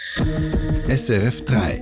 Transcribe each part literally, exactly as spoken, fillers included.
S R F drei.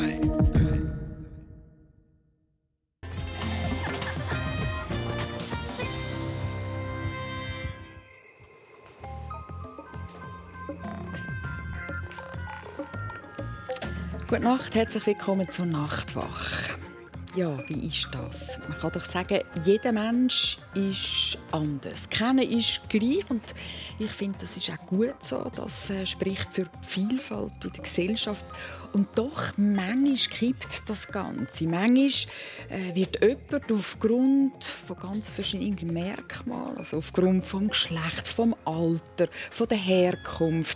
Gute Nacht, herzlich willkommen zur Nachtwache. Ja, wie ist das? Man kann doch sagen, jeder Mensch ist anders. Keiner ist gleich und ich finde, das ist auch gut so. Das äh, spricht für die Vielfalt in der Gesellschaft. Und doch, manchmal kippt das Ganze. Manchmal äh, wird jemand aufgrund von ganz verschiedenen Merkmalen, also aufgrund vom Geschlecht, vom Alter, von der Herkunft,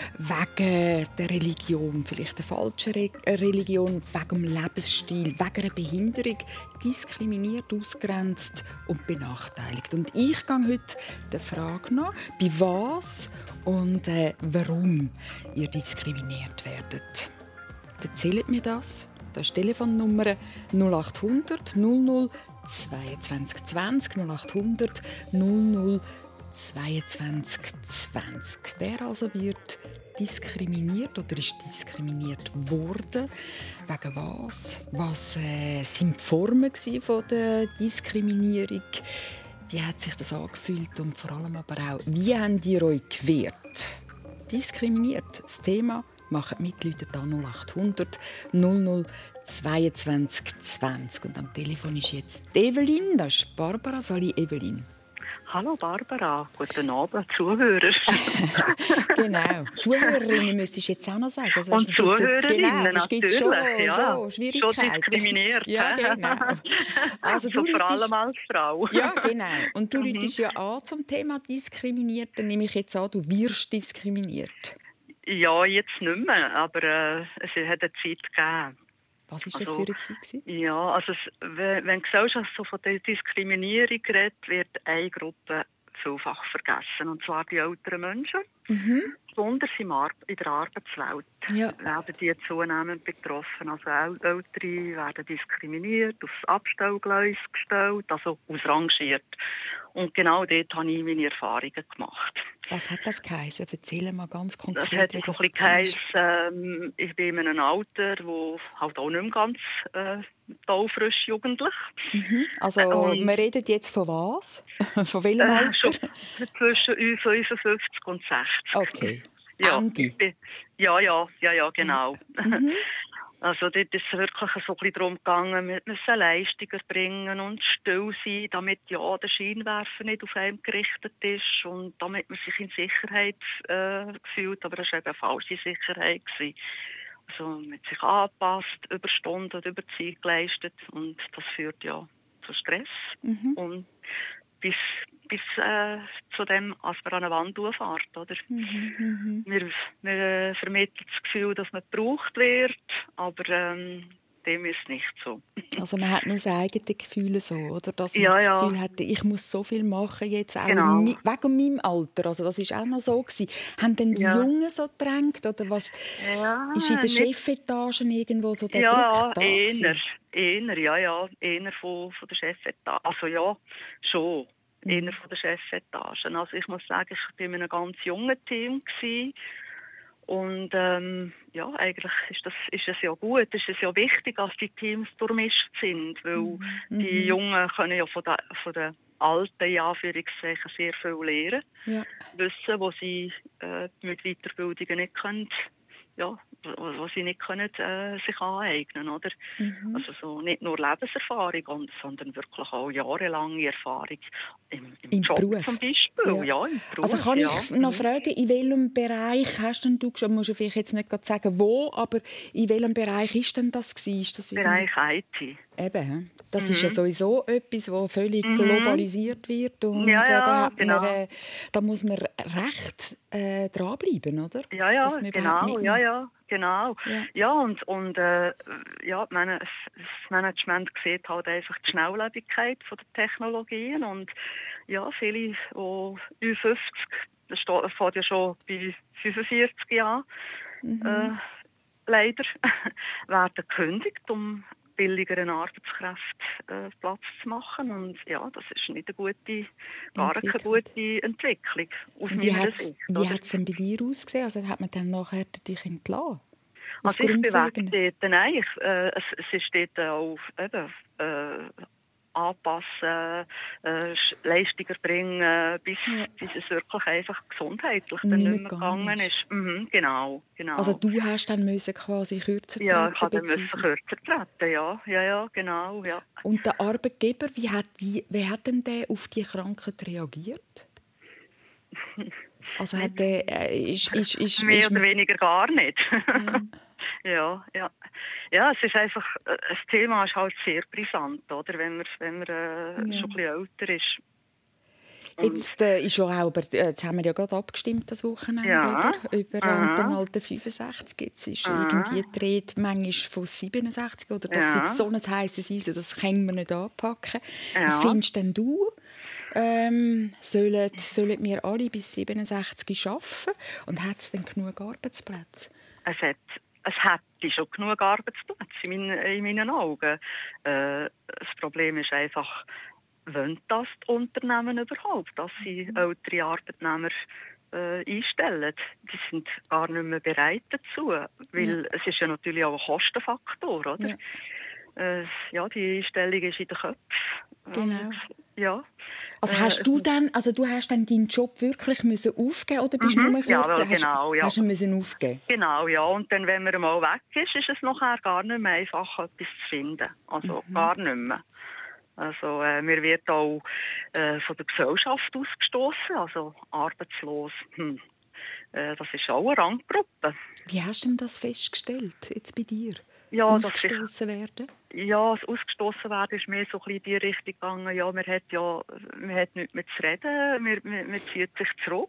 wegen der Religion, vielleicht der falschen Re- Religion, wegen dem Lebensstil, wegen einer Behinderung, diskriminiert, ausgrenzt und benachteiligt. Und ich gehe heute der Frage nach, bei was und äh, warum ihr diskriminiert werdet. Erzählt mir das. Da ist die Telefonnummer null acht hundert null null zweiundzwanzig zwanzig null acht hundert null null zweiundzwanzig zwanzig. Wer also wird diskriminiert oder ist diskriminiert worden? Wegen was? Was äh, sind die Formen von der Diskriminierung? Wie hat sich das angefühlt? Und vor allem aber auch, wie habt ihr euch gewehrt? Diskriminiert, das Thema. Macht mit, Leute da null acht hundert null null zweiundzwanzig zwanzig. Und am Telefon ist jetzt Evelyn, das ist Barbara. Sali Evelyn. Hallo Barbara, guten Abend, Zuhörer. Genau, Zuhörerinnen müsste ich jetzt auch noch sagen. Also, und Zuhörerinnen, genau, es gibt schon, ja. schon Schwierigkeiten. Schon diskriminiert. Ja, genau. Also, so du vor läutest, allem als Frau. Ja, genau. Und du mhm. läutest ja an zum Thema diskriminiert. Dann nehme ich jetzt an, du wirst diskriminiert. Ja, jetzt nicht mehr, aber äh, es hat eine Zeit gegeben. Was war das also, für eine Zeit gewesen? Ja, also es, wenn, wenn die Gesellschaft so von der Diskriminierung redet, wird eine Gruppe vielfach vergessen, und zwar die älteren Menschen. Mhm. Besonders in der Arbeitswelt ja. werden die zunehmend betroffen. Also Ältere werden diskriminiert, aufs Abstellgleis gestellt, also ausrangiert. Und genau dort habe ich meine Erfahrungen gemacht. Was hat das geheißen? Erzähl mal ganz konkret, das hat wie das ein geheißen, ähm, ich bin in einem Alter, wo halt auch nicht mehr ganz äh, taufrisch jugendlich. Mhm. Also Und, wir reden jetzt von was? Von welchem Alter? Äh, schon zwischen fünfundfünfzig und sechzig. Okay. Ja, Ende. bin, ja, ja, ja, ja, genau. Mhm. Also dort ist es wirklich so ein bisschen darum gegangen, wir müssen Leistungen erbringen und still sein, damit ja der Scheinwerfer nicht auf einem gerichtet ist und damit man sich in Sicherheit äh, fühlt. Aber das war eben eine falsche Sicherheit gewesen. Also man hat sich angepasst, Überstunden und Überzeit geleistet und das führt ja zu Stress. Mhm. Und bis, bis äh, zu dem, als man an eine Wand fährt, oder? Mhm, wir, wir vermitteln das Gefühl, dass man gebraucht wird, aber ähm, dem ist nicht so. Also man hat nur das eigene Gefühl so, oder? Dass man ja, das ja. Gefühl hat, ich muss so viel machen jetzt, auch genau. mi- wegen meinem Alter. Also das war auch noch so gewesen. Haben denn die ja. Jungen so gedrängt, oder was? Ja, ist in den nicht... Chefetagen irgendwo so der ja, Druck da eher, eher, ja, ja, eher von, von der Chefetage. Also ja, schon. Mhm. Eher von der Chefetagen. Also ich muss sagen, ich war in einem ganz jungen Team gewesen. Und ähm, ja, eigentlich ist, das, ist es ja gut, ist es ja wichtig, dass die Teams durchmischt sind, weil Mhm. die Jungen können ja von den von der Alten, in Anführungszeichen, sehr viel lernen, ja. wissen, wo sie äh, mit Weiterbildungen nicht können, ja, was sie nicht können, äh, sich aneignen, oder? Mhm. Also so nicht nur Lebenserfahrung, sondern wirklich auch jahrelange Erfahrung im, im, Im Job Beruf. zum Beispiel. Ja. Ja, im Beruf, also kann ja. ich noch fragen, in welchem Bereich hast denn du schon, musst du vielleicht jetzt nicht gerade sagen, wo, aber in welchem Bereich ist denn das gewesen? Ist das Bereich I T. Eben, das mhm. ist ja sowieso etwas, das völlig mhm. globalisiert wird und ja, ja, äh, da, hat genau. man, äh, da muss man recht äh, dranbleiben, oder? Ja, ja, genau, ja, ja, genau. Ja, ja und, und äh, ja, meine, das Management sieht halt einfach die Schnelllebigkeit von der Technologien und ja, viele, die Ü fünfzig, das fängt ja schon bei fünfundvierzig Jahren, mhm. äh, leider, werden gekündigt, um billigeren Arbeitskräften äh, Platz zu machen. Und ja, das ist nicht eine gute, gar keine gute Entwicklung aus und wie meiner hat's, Sicht. Wie hat es denn bei dir ausgesehen? Also hat man dann nachher dich entlassen? Also ich bewege dort, nein, ich, äh, es, es ist dort auch eben, äh, anpassen, äh, Leistung erbringen, bis, ja. bis es wirklich einfach gesundheitlich dann nicht nicht mehr mehr gegangen ist. ist. Mhm, genau, genau. Also du hast dann müssen quasi kürzer treten? Ja, ich musste dann kürzer treten, ja. Ja, ja, genau, ja. Und der Arbeitgeber, wie hat, die, wie hat denn der auf die Krankheit reagiert? Also hat der, äh, ist, ist, ist, Mehr ist, oder weniger gar nicht. Ja. Ja, ja. Ja, es ist einfach, äh, das Thema ist halt sehr brisant, oder? Wenn man, wenn man äh, Ja. schon ein bisschen älter ist. Jetzt, äh, ist auch über, jetzt haben wir ja gerade abgestimmt, das Wochenende, ja. über, über Aha. den alten fünfundsechzig. Jetzt ist Aha. irgendwie die Rede manchmal von siebenundsechzig, oder das Ja. ist so ein heisses Eisen, das können wir nicht anpacken. Ja. Was findest denn du? Ähm, sollen, sollen wir alle bis siebenundsechzig arbeiten? Und hat es denn genug Arbeitsplätze? Es hat, es hätte schon genug Arbeitsplätze in meinen, in meinen Augen. Äh, das Problem ist einfach, wollen das die Unternehmen überhaupt, dass sie ältere Arbeitnehmer äh, einstellen? Die sind gar nicht mehr bereit dazu, weil Ja. es ist ja natürlich auch ein Kostenfaktor, oder? Ja. Äh, ja, die Einstellung ist in den Köpfen. Genau. Und, ja. Also Äh, hast du dann, also du hast dann deinen Job wirklich müssen aufgeben oder bist Mhm. du nur Ja, kürzer? well, genau, hast, ja. hast du ihn müssen aufgeben? Genau, ja. Und dann, wenn man mal weg ist, ist es nachher gar nicht mehr einfach, etwas zu finden. Also gar nicht mehr. Also äh, mir wird auch äh, von der Gesellschaft ausgestoßen, also arbeitslos. Hm. Äh, das ist auch eine Ranggruppe. Wie hast du denn das festgestellt, jetzt bei dir? Ja, Ausgestoßen werden? Ja, das Ausgestoßen werden ist mehr so ein bisschen in die Richtung gegangen, ja, man hat ja man hat nichts mehr zu reden, man, man, man zieht sich zurück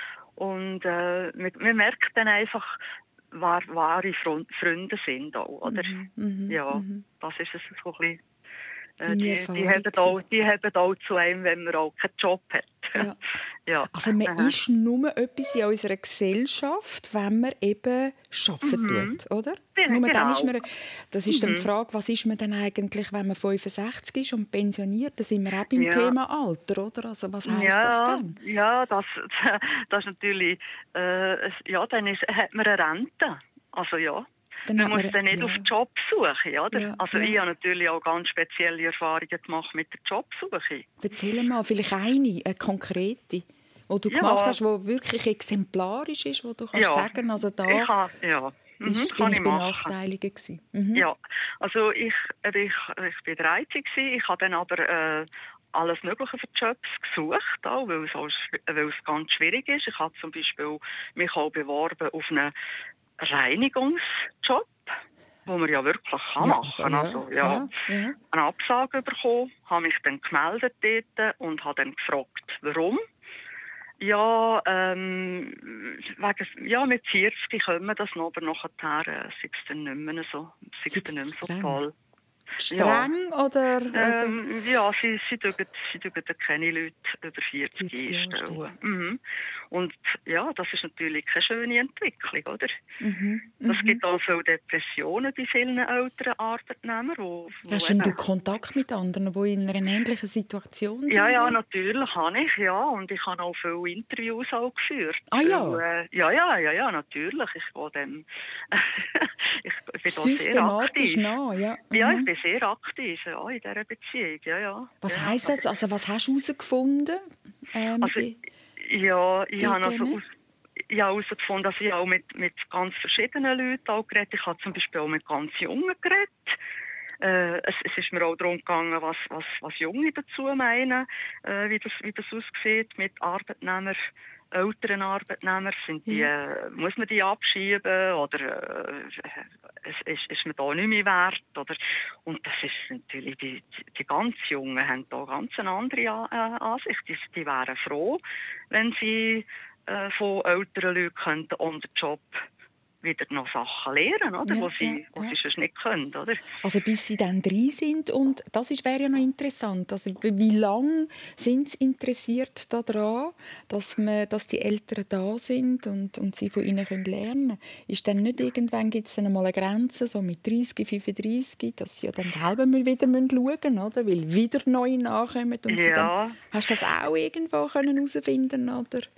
und äh, man, man merkt dann einfach, wer wahre Freunde sind auch, oder? Mhm, mhm, ja, mhm. das ist es so ein bisschen. Äh, Deine die, Erfahrung die, haben auch, die haben auch zu einem, wenn man auch keinen Job hat. Ja. Ja. Also man Aha. ist nur etwas in unserer Gesellschaft, wenn man eben arbeiten Mhm. tut, oder? Ja, Nur dann genau. ist man, das ist dann Mhm. die Frage, was ist man denn eigentlich, wenn man fünfundsechzig ist und pensioniert? Da sind wir auch beim Ja. Thema Alter, oder? Also was heisst ja, das denn? Ja, das, das ist natürlich, äh, es- ja, dann ist, hat man eine Rente. Also ja. Dann Man hat muss man- dann nicht ja. auf Jobsuche, oder? Ja, also ja. ich habe natürlich auch ganz spezielle Erfahrungen gemacht mit der Jobsuche. Erzähl mal, vielleicht eine, eine konkrete, die du Ja. gemacht hast, die wirklich exemplarisch ist, wo du kannst Ja. sagen, also da Ich habe, ja, mhm, ist, kann bin ich ich machen. benachteiligt gewesen. Mhm. Ja, also ich, ich, ich bin dreizehn gewesen. Ich habe dann aber äh, alles Mögliche für Jobs gesucht, auch, weil, es auch, schw- weil es ganz schwierig ist. Ich habe zum Beispiel mich auch beworben auf einen Reinigungsjob, wo man ja wirklich kann Ja, machen also, kann. ja, Also, ja, ja, ja. eine Absage bekommen, habe mich dann gemeldet dort und habe dann gefragt, warum. Ja, ähm, wegen, ja, mit vierzig können wir das noch, aber nachher äh, ist es dann nicht mehr so, ist es dann nicht mehr so Streng. toll. Streng oder, oder? Ähm, ja, sie, sie dürfen sie dürfen keine Leute über vierzig vierzig Jahre einstellen. Mhm. Und ja, das ist natürlich keine schöne Entwicklung, oder? Mhm, Es mhm. gibt auch viele Depressionen bei vielen älteren Arbeitnehmern. Wo, wo Hast denn du eben- Kontakt mit anderen, die in einer ähnlichen Situation sind? Ja, ja, wie? natürlich habe ich, ja. Und ich habe auch viele Interviews auch geführt. Ah, ja? Weil, äh, ja, ja, ja, ja, natürlich. Ich will dem, ich bin da sehr Systematisch aktiv. nach, ja. Ja, ich Mhm. bin sehr aktiv ja, in dieser Beziehung, ja, ja. Was ja. heisst das? Also was hast du herausgefunden? Ähm, Also, bei- ja, ich bei habe also denen? aus, ich habe herausgefunden, dass ich auch mit, mit ganz verschiedenen Leuten auch geredet. Ich habe zum Beispiel auch mit ganz Jungen geredet. Äh, es, es ist mir auch darum gegangen, was, was, was Junge dazu meinen, äh, wie, das, wie das aussieht mit Arbeitnehmern, älteren Arbeitnehmern. Sind die, Ja. äh, muss man die abschieben oder äh, es, ist, ist man da nicht mehr wert? Oder? Und das ist natürlich, die, die, die ganz Jungen haben da ganz eine andere äh, Ansicht. Die, die wären froh, wenn sie äh, von älteren Leuten könnten on the job wieder noch Sachen lernen, oder? Ja, wo sie, ja, wo ja. sie sonst nicht können, oder? Also bis sie dann drin sind und das ist, wäre ja noch interessant. Also wie lange sind sie interessiert daran, dass, man, dass die Eltern da sind und, und sie von ihnen können lernen? Ist dann nicht irgendwann gibt es dann mal eine Grenze, so mit dreißig, fünfunddreißig, dass sie ja dann selber mal wieder schauen müssen, oder? Weil wieder neue nachkommen und sie Ja. dann. Hast du das auch irgendwo können herausfinden oder?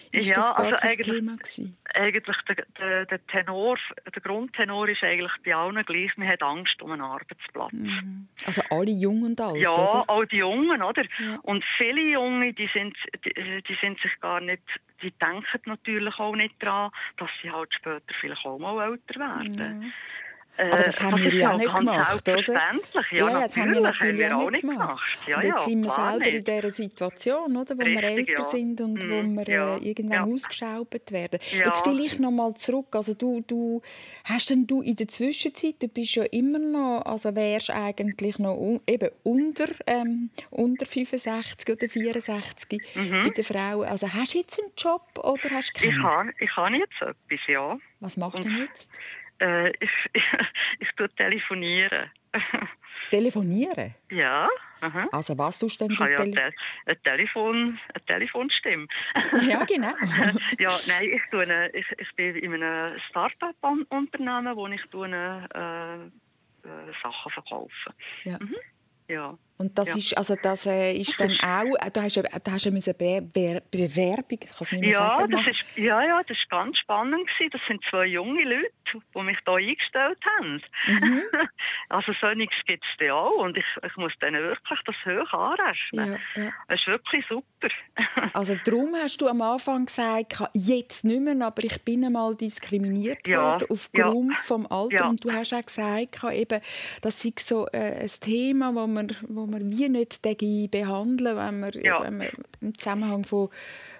Ist ja, das gar also kein eigentlich, Thema gewesen? eigentlich der, der, der Tenor, der Grundtenor ist eigentlich bei allen gleich, man hat Angst um einen Arbeitsplatz. Mhm. Also alle jung und alt, Ja, oder? auch die Jungen, oder? Ja. Und viele Junge, die sind, die, die sind sich gar nicht, die denken natürlich auch nicht daran, dass sie halt später vielleicht auch mal älter werden. Ja. Äh, Aber das haben wir ja auch nicht ganz gemacht, oder? selbstverständlich. Ja, Ja, ja, das haben wir natürlich haben wir auch nicht gemacht. Ja, Und jetzt ja, sind wir klar selber nicht. in dieser Situation, oder, wo wir Richtig, älter ja. sind und Mhm, wo wir ja, äh, irgendwann ja. ausgeschaubt werden. Ja. Jetzt vielleicht noch mal zurück. Also du, du hast denn du in der Zwischenzeit, du bist ja immer noch, also wärst eigentlich noch un, eben unter, ähm, unter fünfundsechzig oder vierundsechzig Mhm. bei den Frauen. Also hast du jetzt einen Job oder hast du keinen? Ich habe ich hab jetzt etwas, ja. Was machst du denn jetzt? Äh, ich, ich, ich tue telefonieren. Telefonieren? Ja. Aha. Also was tust denn Ich du? habe ja Tele te eine, Telefon, eine Telefonstimme. Ja, genau. Ja, nein, ich, tue eine, ich, ich bin in einem Start-up-Unternehmen, wo ich tue eine, äh, äh, Sachen verkaufe. Ja. Mhm. Ja. Und das Ja. ist, also das äh, ist dann auch, äh, da hast du, da hast du eine Be Be Bewerbung, ich kann es nicht mehr Ja, sagen. das machen. ist, ja, ja, das ist ganz spannend gewesen. Das sind zwei junge Leute, die mich hier eingestellt haben. Mhm. Also so nichts gibt es da auch. Und ich, ich muss denen wirklich das hoch anrechnen. Ja, ja. Das ist wirklich super. Also darum hast du am Anfang gesagt, jetzt nicht mehr, aber ich bin einmal diskriminiert Ja, worden aufgrund ja, vom Alter. ja. Und du hast auch gesagt, eben, das sei so äh, ein Thema, wo man, wo man wie nicht dagegen behandeln, wenn man, Ja. wenn man im Zusammenhang von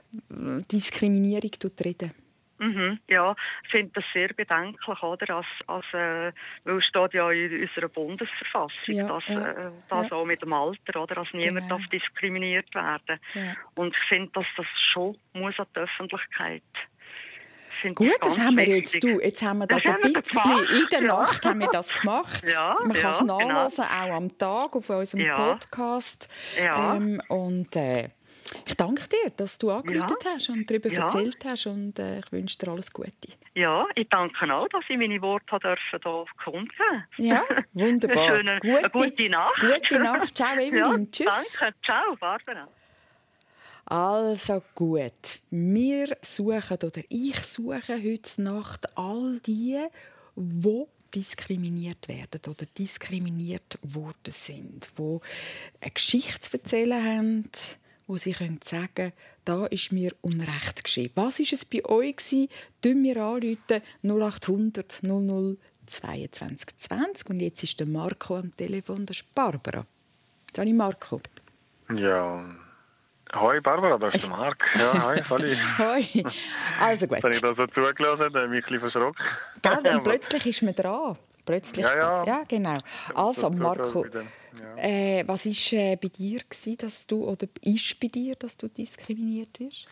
Diskriminierung reden. Mhm, ja, ich finde das sehr bedenklich, oder? Als, als, äh, weil es steht ja in unserer Bundesverfassung, Ja, dass ja, äh, das ja. auch mit dem Alter, oder? Dass niemand Genau. darf diskriminiert werden. Ja. Und ich finde, dass das schon muss an die Öffentlichkeit. Finde Gut, ich das ganz haben wir wichtig. jetzt, du, jetzt haben wir das, Das ein haben wir bisschen gemacht, in der ja. Nacht haben wir das gemacht. Ja, Man kann ja, es genau. nachlesen, auch am Tag auf unserem Ja. Podcast. Ja. Ähm, und äh, ich danke dir, dass du angerufen Ja. hast und darüber Ja. erzählt hast. Und äh, ich wünsche dir alles Gute. Ja, ich danke auch, dass ich meine Worte hier kundgeben durfte. Ja, wunderbar. Eine, schöne, Gute, eine gute Nacht. Gute Nacht. Ciao, Evelyn. Ja, Tschüss. danke. Ciao, Barbara. Also gut, wir suchen oder ich suche heute Nacht all die, die diskriminiert werden oder diskriminiert worden sind, die eine Geschichte zu erzählen haben, wo sie sagen können, da ist mir Unrecht geschehen. Was war es bei euch? Rufen wir anrufen, null acht hundert null null zweiundzwanzig zwanzig. Und jetzt ist der Marco am Telefon, das ist Barbara. Hallo Marco. Ja, hoi Barbara, das ist der Marc. Ja, hoi, hallo. Hoi. Also gut. Wenn ich da so zugelassen habe, habe ich mich ein bisschen verschrocken. Gell, und plötzlich ist man dran. Plötzlich, Ja, ja. ja genau. Also So- so Marco, geht es wieder. Ja. äh, was ist äh, bei dir gewesen, dass du oder ist bei dir, dass du diskriminiert wirst?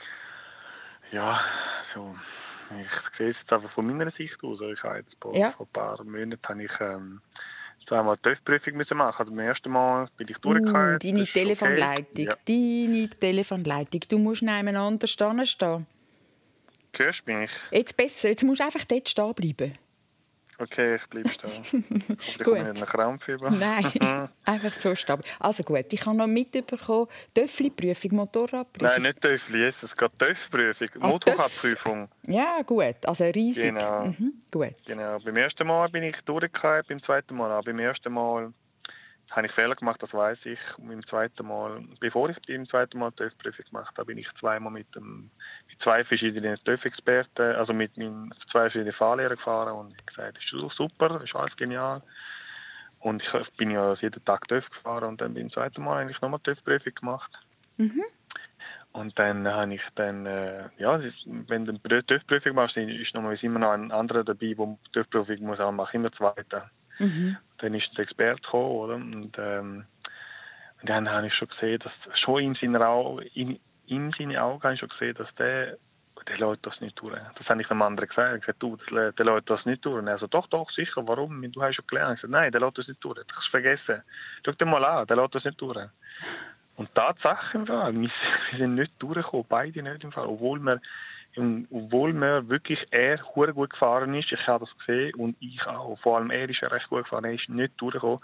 Ja, so, ich sehe es jetzt einfach von meiner Sicht aus. Ich habe jetzt vor, Ja. vor ein paar Monaten habe ich ähm, zweimal die TÜV-Prüfung müssen machen. Also beim ersten Mal bin ich Uh, durchgefallen. deine das ist Telefonleitung, okay. Ja. deine Telefonleitung. Du musst nebeneinander stehen. stehen. Hörst du mich? Jetzt besser, jetzt musst du einfach dort stehen bleiben. Okay, ich bleibe stehen. Ich Gut. komme nicht einen Krampf über. Nein, einfach so stehen. Also gut, ich habe noch mitbekommen, Töffli-Prüfung, Motorradprüfung. Nein, nicht TÜV, Jesus, es geht TÜV-Prüfung. Ah, Motorradprüfung. Ja, gut, also riesig. Genau. Mhm, gut. Genau, beim ersten Mal bin ich durchgefallen, beim zweiten Mal auch. Beim ersten Mal habe ich Fehler gemacht, das weiß ich. Und beim zweiten Mal, bevor ich beim zweiten Mal die TÜV-Prüfung gemacht habe, bin ich zweimal mit, dem, mit zwei verschiedenen TÜV-Experten, also mit meinen zwei verschiedenen Fahrlehrern gefahren und ich habe gesagt, das ist super, das ist alles genial. Und ich bin ja jeden Tag TÜV gefahren und dann beim zweiten Mal habe ich nochmal die TÜV-Prüfung gemacht. Mhm. Und dann habe ich dann, äh, ja, wenn du die TÜV-Prüfung machst, ist noch immer noch ein anderer dabei, der die TÜV-Prüfung muss auch machen, immer zweiter. Mhm. Dann ist der Experte gekommen, oder? Und, ähm, und dann habe ich schon gesehen, dass schon in seinen Augen, in, in seinen Augen habe ich schon gesehen, dass der, der lässt das nicht durch. Das habe ich einem anderen gesagt. Ich habe gesagt, du, der, der lässt das nicht durch. Und er so, doch, doch, sicher, warum? Du hast schon gelernt. Ich habe gesagt, nein, der lässt das nicht durch. Das hast du vergessen. Schau dir mal an, der lässt das nicht durch. Und Tatsache im Fall, wir sind nicht durchgekommen, beide nicht im Fall, obwohl wir, obwohl wir wirklich, er hure gut gefahren ist, ich habe das gesehen und ich auch, vor allem er ist ja recht gut gefahren, er ist nicht durchgekommen.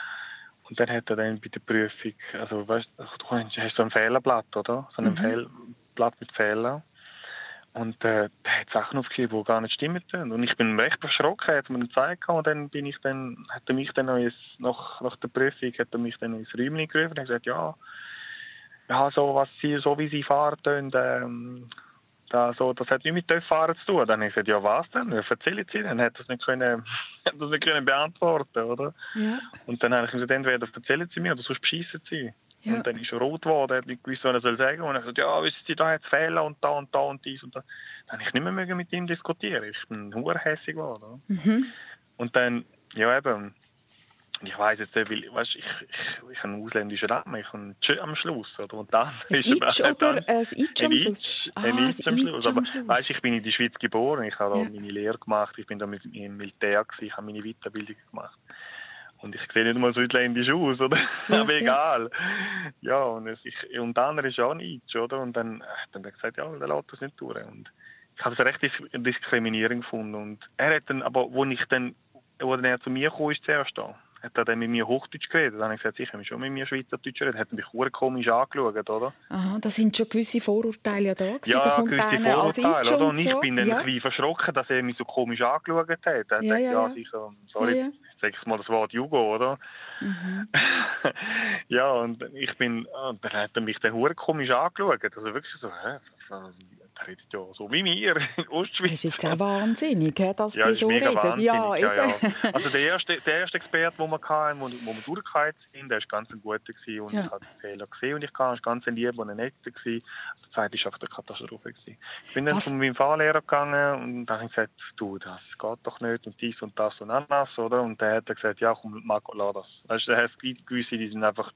Und dann hat er dann bei der Prüfung, also weißt du, du hast so ein Fehlerblatt, oder? So ein Mhm. Fehl, Blatt mit Fehlern. Und äh, der hat Sachen aufgeschrieben, die gar nicht stimmen. Und ich bin recht erschrocken, er hat mir dann gezeigt. Und dann bin ich dann, hat er mich dann noch ins, nach, nach der Prüfung hat er mich dann ins Räumchen gerufen und hat gesagt, ja, ja, so, was sie, so wie sie fahren, ähm, da, so, das hat nicht mit dem Fahren zu tun. Dann habe ich gesagt, ja, was denn? Ja, erzählen Sie. Dann hat er das nicht können, hat das nicht können beantworten, oder? Ja. Und dann habe ich gesagt, entweder erzählen Sie mir oder sonst beschissen Sie. Ja. Und dann ist er rot geworden, er hat nicht gewusst, was er soll sagen. Und er hat gesagt, ja, wissen Sie, da hat es Fehler und da und da und dies und das. Dann habe ich nicht mehr mögen mit ihm diskutieren. Ich bin verdammt geworden. Mhm. Und dann, ja eben, ich weiss jetzt nicht, weil, weißt, ich, ich, ich habe einen ausländischen Namen, ich habe einen Tschö am Schluss. Oder? Und dann Ein Itch oder ein Itch am ein Schluss? Itch, Ah, ein ein Itch am Schluss. Itch am Aber Schluss. weißt, ich bin in der Schweiz geboren, ich habe Ja. da meine Lehre gemacht, ich bin da mit im Militär gewesen, ich habe meine Weiterbildung gemacht. Und ich sehe nicht mal südländisch aus, oder? Ja, aber ja. egal. Ja, und, es, ich, und der andere ist auch ein Itch, oder? Und dann, äh, dann hat er gesagt, ja, der lässt das nicht durch. Und ich habe es recht dis- diskriminierend gefunden. Und er hat dann, aber wo ich dann, wo dann er zu mir kam, ist zuerst da, hat er dann mit mir Hochdeutsch geredet. Dann habe ich gesagt, ich habe schon mit mir Schweizerdeutsch geredet. Hat mich sehr komisch angeschaut, oder? Aha, da sind schon gewisse Vorurteile ja da gewesen. Ja, da kommt gewisse einer als Vorurteile, Itch oder? und Und ich so. bin dann ja. ein bisschen verschrocken, dass er mich so komisch angeschaut hat. Er hat Ja, gesagt, ja, ja, ja. sicher, sorry, Ja, ja. sag ich mal das Wort Jugo, oder? Mhm. Ja, und ich bin, und dann hat er mich dann hure komisch angeschaut. Also wirklich so, hä? Der redet ja so wie wir in Ostschweiz. Das ist jetzt auch wahnsinnig, hä, dass Ja, die das ist so mega reden. wahnsinnig. Ja, Ja, ja. eben. Also der erste, der erste Experte, den wir hatten, wo, wo wir durchgekommen sind, der war ganz ein guter gewesen und Ja. ich habe den Fehler gesehen und ich kann, es war ganz ein Lieber und ein netter gewesen. Der zweite war einfach eine Katastrophe gewesen. Ich bin dann Was? zu meinem Fahrlehrer gegangen und dann habe ich gesagt, du, das geht doch nicht und dies und das und anders, oder? Und der hat dann gesagt, ja, komm, Marco, lass das. Weißt du, der hat gewisse, die sind einfach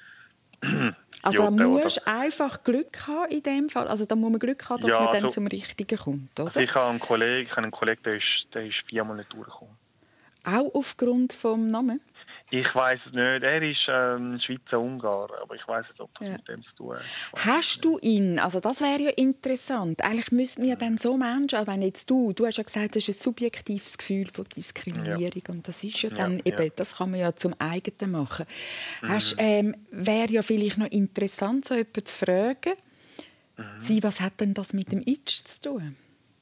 Also da Idioten, musst oder? du einfach Glück haben in dem Fall. Also da muss man Glück haben, dass Ja, man dann so- zum Richtigen kommt, oder? Also ich habe einen Kollegen, ich habe einen Kollegen, der ist, der ist viermal nicht durchgekommen. Auch aufgrund vom Namen? Ich weiß es nicht. Er ist ähm, Schweizer Ungar, aber ich weiß nicht, ob das Ja. mit dem zu tun hat. Ich weiss Hast du ihn, also das wäre ja interessant, eigentlich müssten wir dann so Menschen, also wenn jetzt du, du hast ja gesagt, das ist ein subjektives Gefühl von Diskriminierung und das ist ja dann Ja, eben, ja. das kann man ja zum eigenen machen. Mhm. Hast, ähm, wäre ja vielleicht noch interessant, so jemanden zu fragen, Mhm. Sie, was hat denn das mit dem Itch zu tun?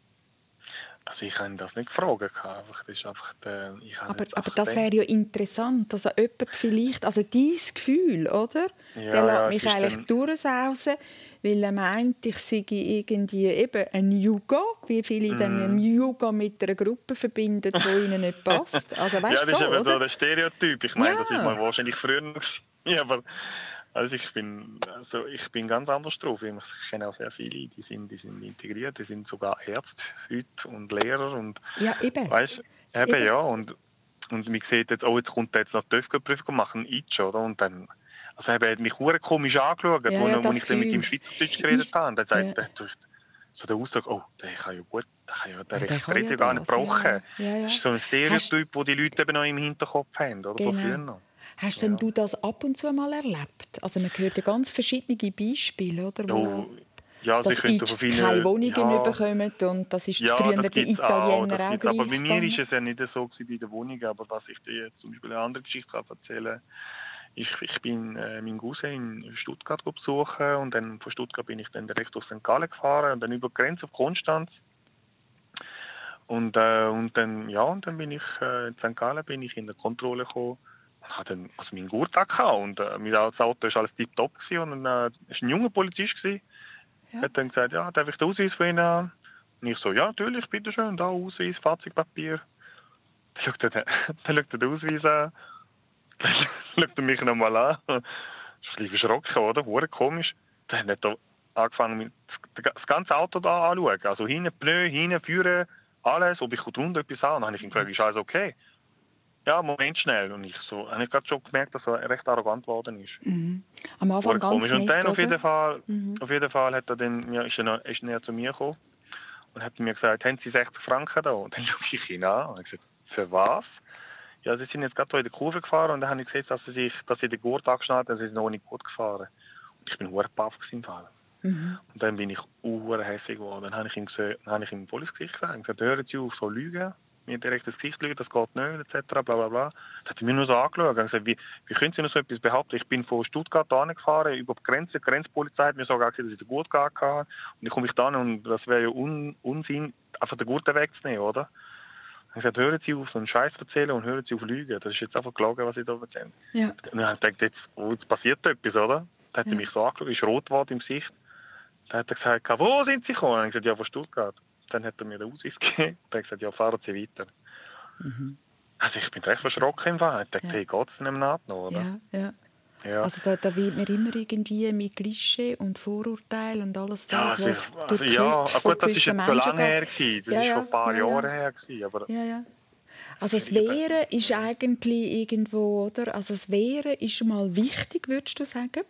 Also ich habe das nicht gefragt. Einfach. Das ist einfach der, ich habe Aber, nicht aber einfach das den- wäre ja interessant, also jemand vielleicht, also dein Gefühl, oder? Ja, Der lässt ja, mich es ist eigentlich dann- durchsausen, weil er meint, ich sei irgendwie eben ein Yuga, wie viele dann Mhm. einen Yuga mit einer Gruppe verbinden, die ihnen nicht passt. Also ja, weißt das du ist so, eben so oder? der Stereotyp. Ich meine, Ja. das ist mal wahrscheinlich früher noch gewesen. Ja, aber also ich bin, also ich bin ganz anders drauf. Ich kenne auch sehr viele, die sind, die sind integriert, die sind sogar Ärzte heute und Lehrer und Ja, eben. weißt, eben, Eben. ja und und man sieht jetzt, oh, jetzt kommt er jetzt noch die TÜV-Prüfung machen, Itch, oder? Und dann, also er hat mich hure komisch angeschaut, Ja, wo, ja, wo das ich dann mit ihm Gefühl. Schweizerdeutsch geredet Ich- habe. Und dann sagt ja. er, so der Aussage, oh, der kann ja gut, der kann ja, der, Ja, der recht kann redet ja ja gar nicht das, gebrochen. ja, ja, ja. Das ist so ein Stereotyp, den die Leute eben noch im Hinterkopf haben, oder? Von früher Genau. noch. Hast denn Ja. du das ab und zu mal erlebt? Also man hört ja ganz verschiedene Beispiele, oder? Wo Oh, ja, also dass ich könnte Itchs von vielen- keine Wohnungen ja, bekommen und das ist Ja, früher das den gibt's auch, Italienern das auch, gibt's. gleich Aber bei mir gegangen. ist es ja nicht so gewesen bei der Wohnung, aber was ich dir jetzt zum Beispiel eine andere Geschichte kann erzählen ich, ich bin äh, meinen Cousin in Stuttgart besuchen und dann von Stuttgart bin ich dann direkt auf Sankt Gallen gefahren und dann über die Grenze auf Konstanz. Und, äh, und dann, ja, und dann bin ich äh, in Sankt Gallen bin ich in der Kontrolle gekommen und hatte dann also meinen Gurtag gehabt und äh, mein Auto war alles tipptopp gewesen und dann äh, ist ein junger Polizist gewesen. Ja. Hat dann gesagt, ja, darf ich den Ausweis von Ihnen haben? Und ich so, ja, natürlich, bitteschön, da Ausweis, Fahrzeugpapier. Dann schaut er, dann schaut er den Ausweis an, dann schaut er mich nochmal an. Das ist ein bisschen erschrocken, oder? Hure komisch. Dann hat er angefangen, mit das ganze Auto da anzuschauen. Also hinten Pneu, hinten Führer, alles, ob ich drunter etwas habe. Dann habe ich ihn gefragt, ist alles okay? Ja, Moment schnell. Und ich so, habe ich gerade schon gemerkt, dass er recht arrogant geworden ist. Mhm. Am Anfang Hure ganz komisch. Und nett, dann auf oder? jeden Fall, Mhm. auf jeden Fall hat er dann, ja, ist er, noch, ist er näher zu mir gekommen und hat mir gesagt, haben Sie sechzig Franken da? Und dann schaue ich ihn an und ich gesagt, für was? Ja, Sie sind jetzt gerade hier in der Kurve gefahren und dann habe ich gesehen, dass Sie sich, dass Sie den Gurt angeschnallt haben, Sie sind noch nicht gut gefahren. Und ich bin hure baff im Fall. Mhm. Und dann bin ich hure hässlich geworden. Dann habe ich ihm gesagt, dann habe ich ihm volles Gesicht gesagt, gesagt, hören Sie auf, so lügen. mir direkt ins Gesicht lügen, das geht nicht, et cetera, bla bla bla. Da hat er mir nur so angeschaut und gesagt, wie, wie können Sie noch so etwas behaupten? Ich bin von Stuttgart da gefahren, über die Grenze, die Grenzpolizei hat mir sogar gesagt, dass ich den Gurt gehabt habe. Und ich komme mich da und das wäre ja un, Unsinn, einfach den Gurten wegzunehmen, oder? Ich habe gesagt, hören Sie auf so einen Scheiß erzählen und hören Sie auf lügen. Das ist jetzt einfach gelogen, was Sie da erzählen. Ja. Und dann habe ich gedacht, jetzt, oh, jetzt passiert etwas, oder? Dann hat er Ja. mich so angeschaut, ist rot geworden im Gesicht. Dann hat er gesagt, wo sind Sie gekommen? Dann habe ich gesagt, ja, von Stuttgart. Dann hat er mir den Ausweis gegeben. Dann hat er gesagt, ja, fahren Sie weiter. Mhm. Also ich bin recht verschrocken im Fall. Ich dachte, Ja. hey, geht es einem Naht noch, oder? Ja, ja. Ja. Also da, da wird man immer irgendwie mit Klischee und Vorurteil und alles das, Ja, was also, durch die ja, Köpfe aber von gut, das ist gewissen jetzt so Menschen lange her geht. gewesen. Das Ja, ist ja, schon ein paar ja, Jahre ja. her gewesen, aber Ja, ja. Also das Wehren ist eigentlich irgendwo, oder? Also das Wehren ist mal wichtig, würdest du sagen?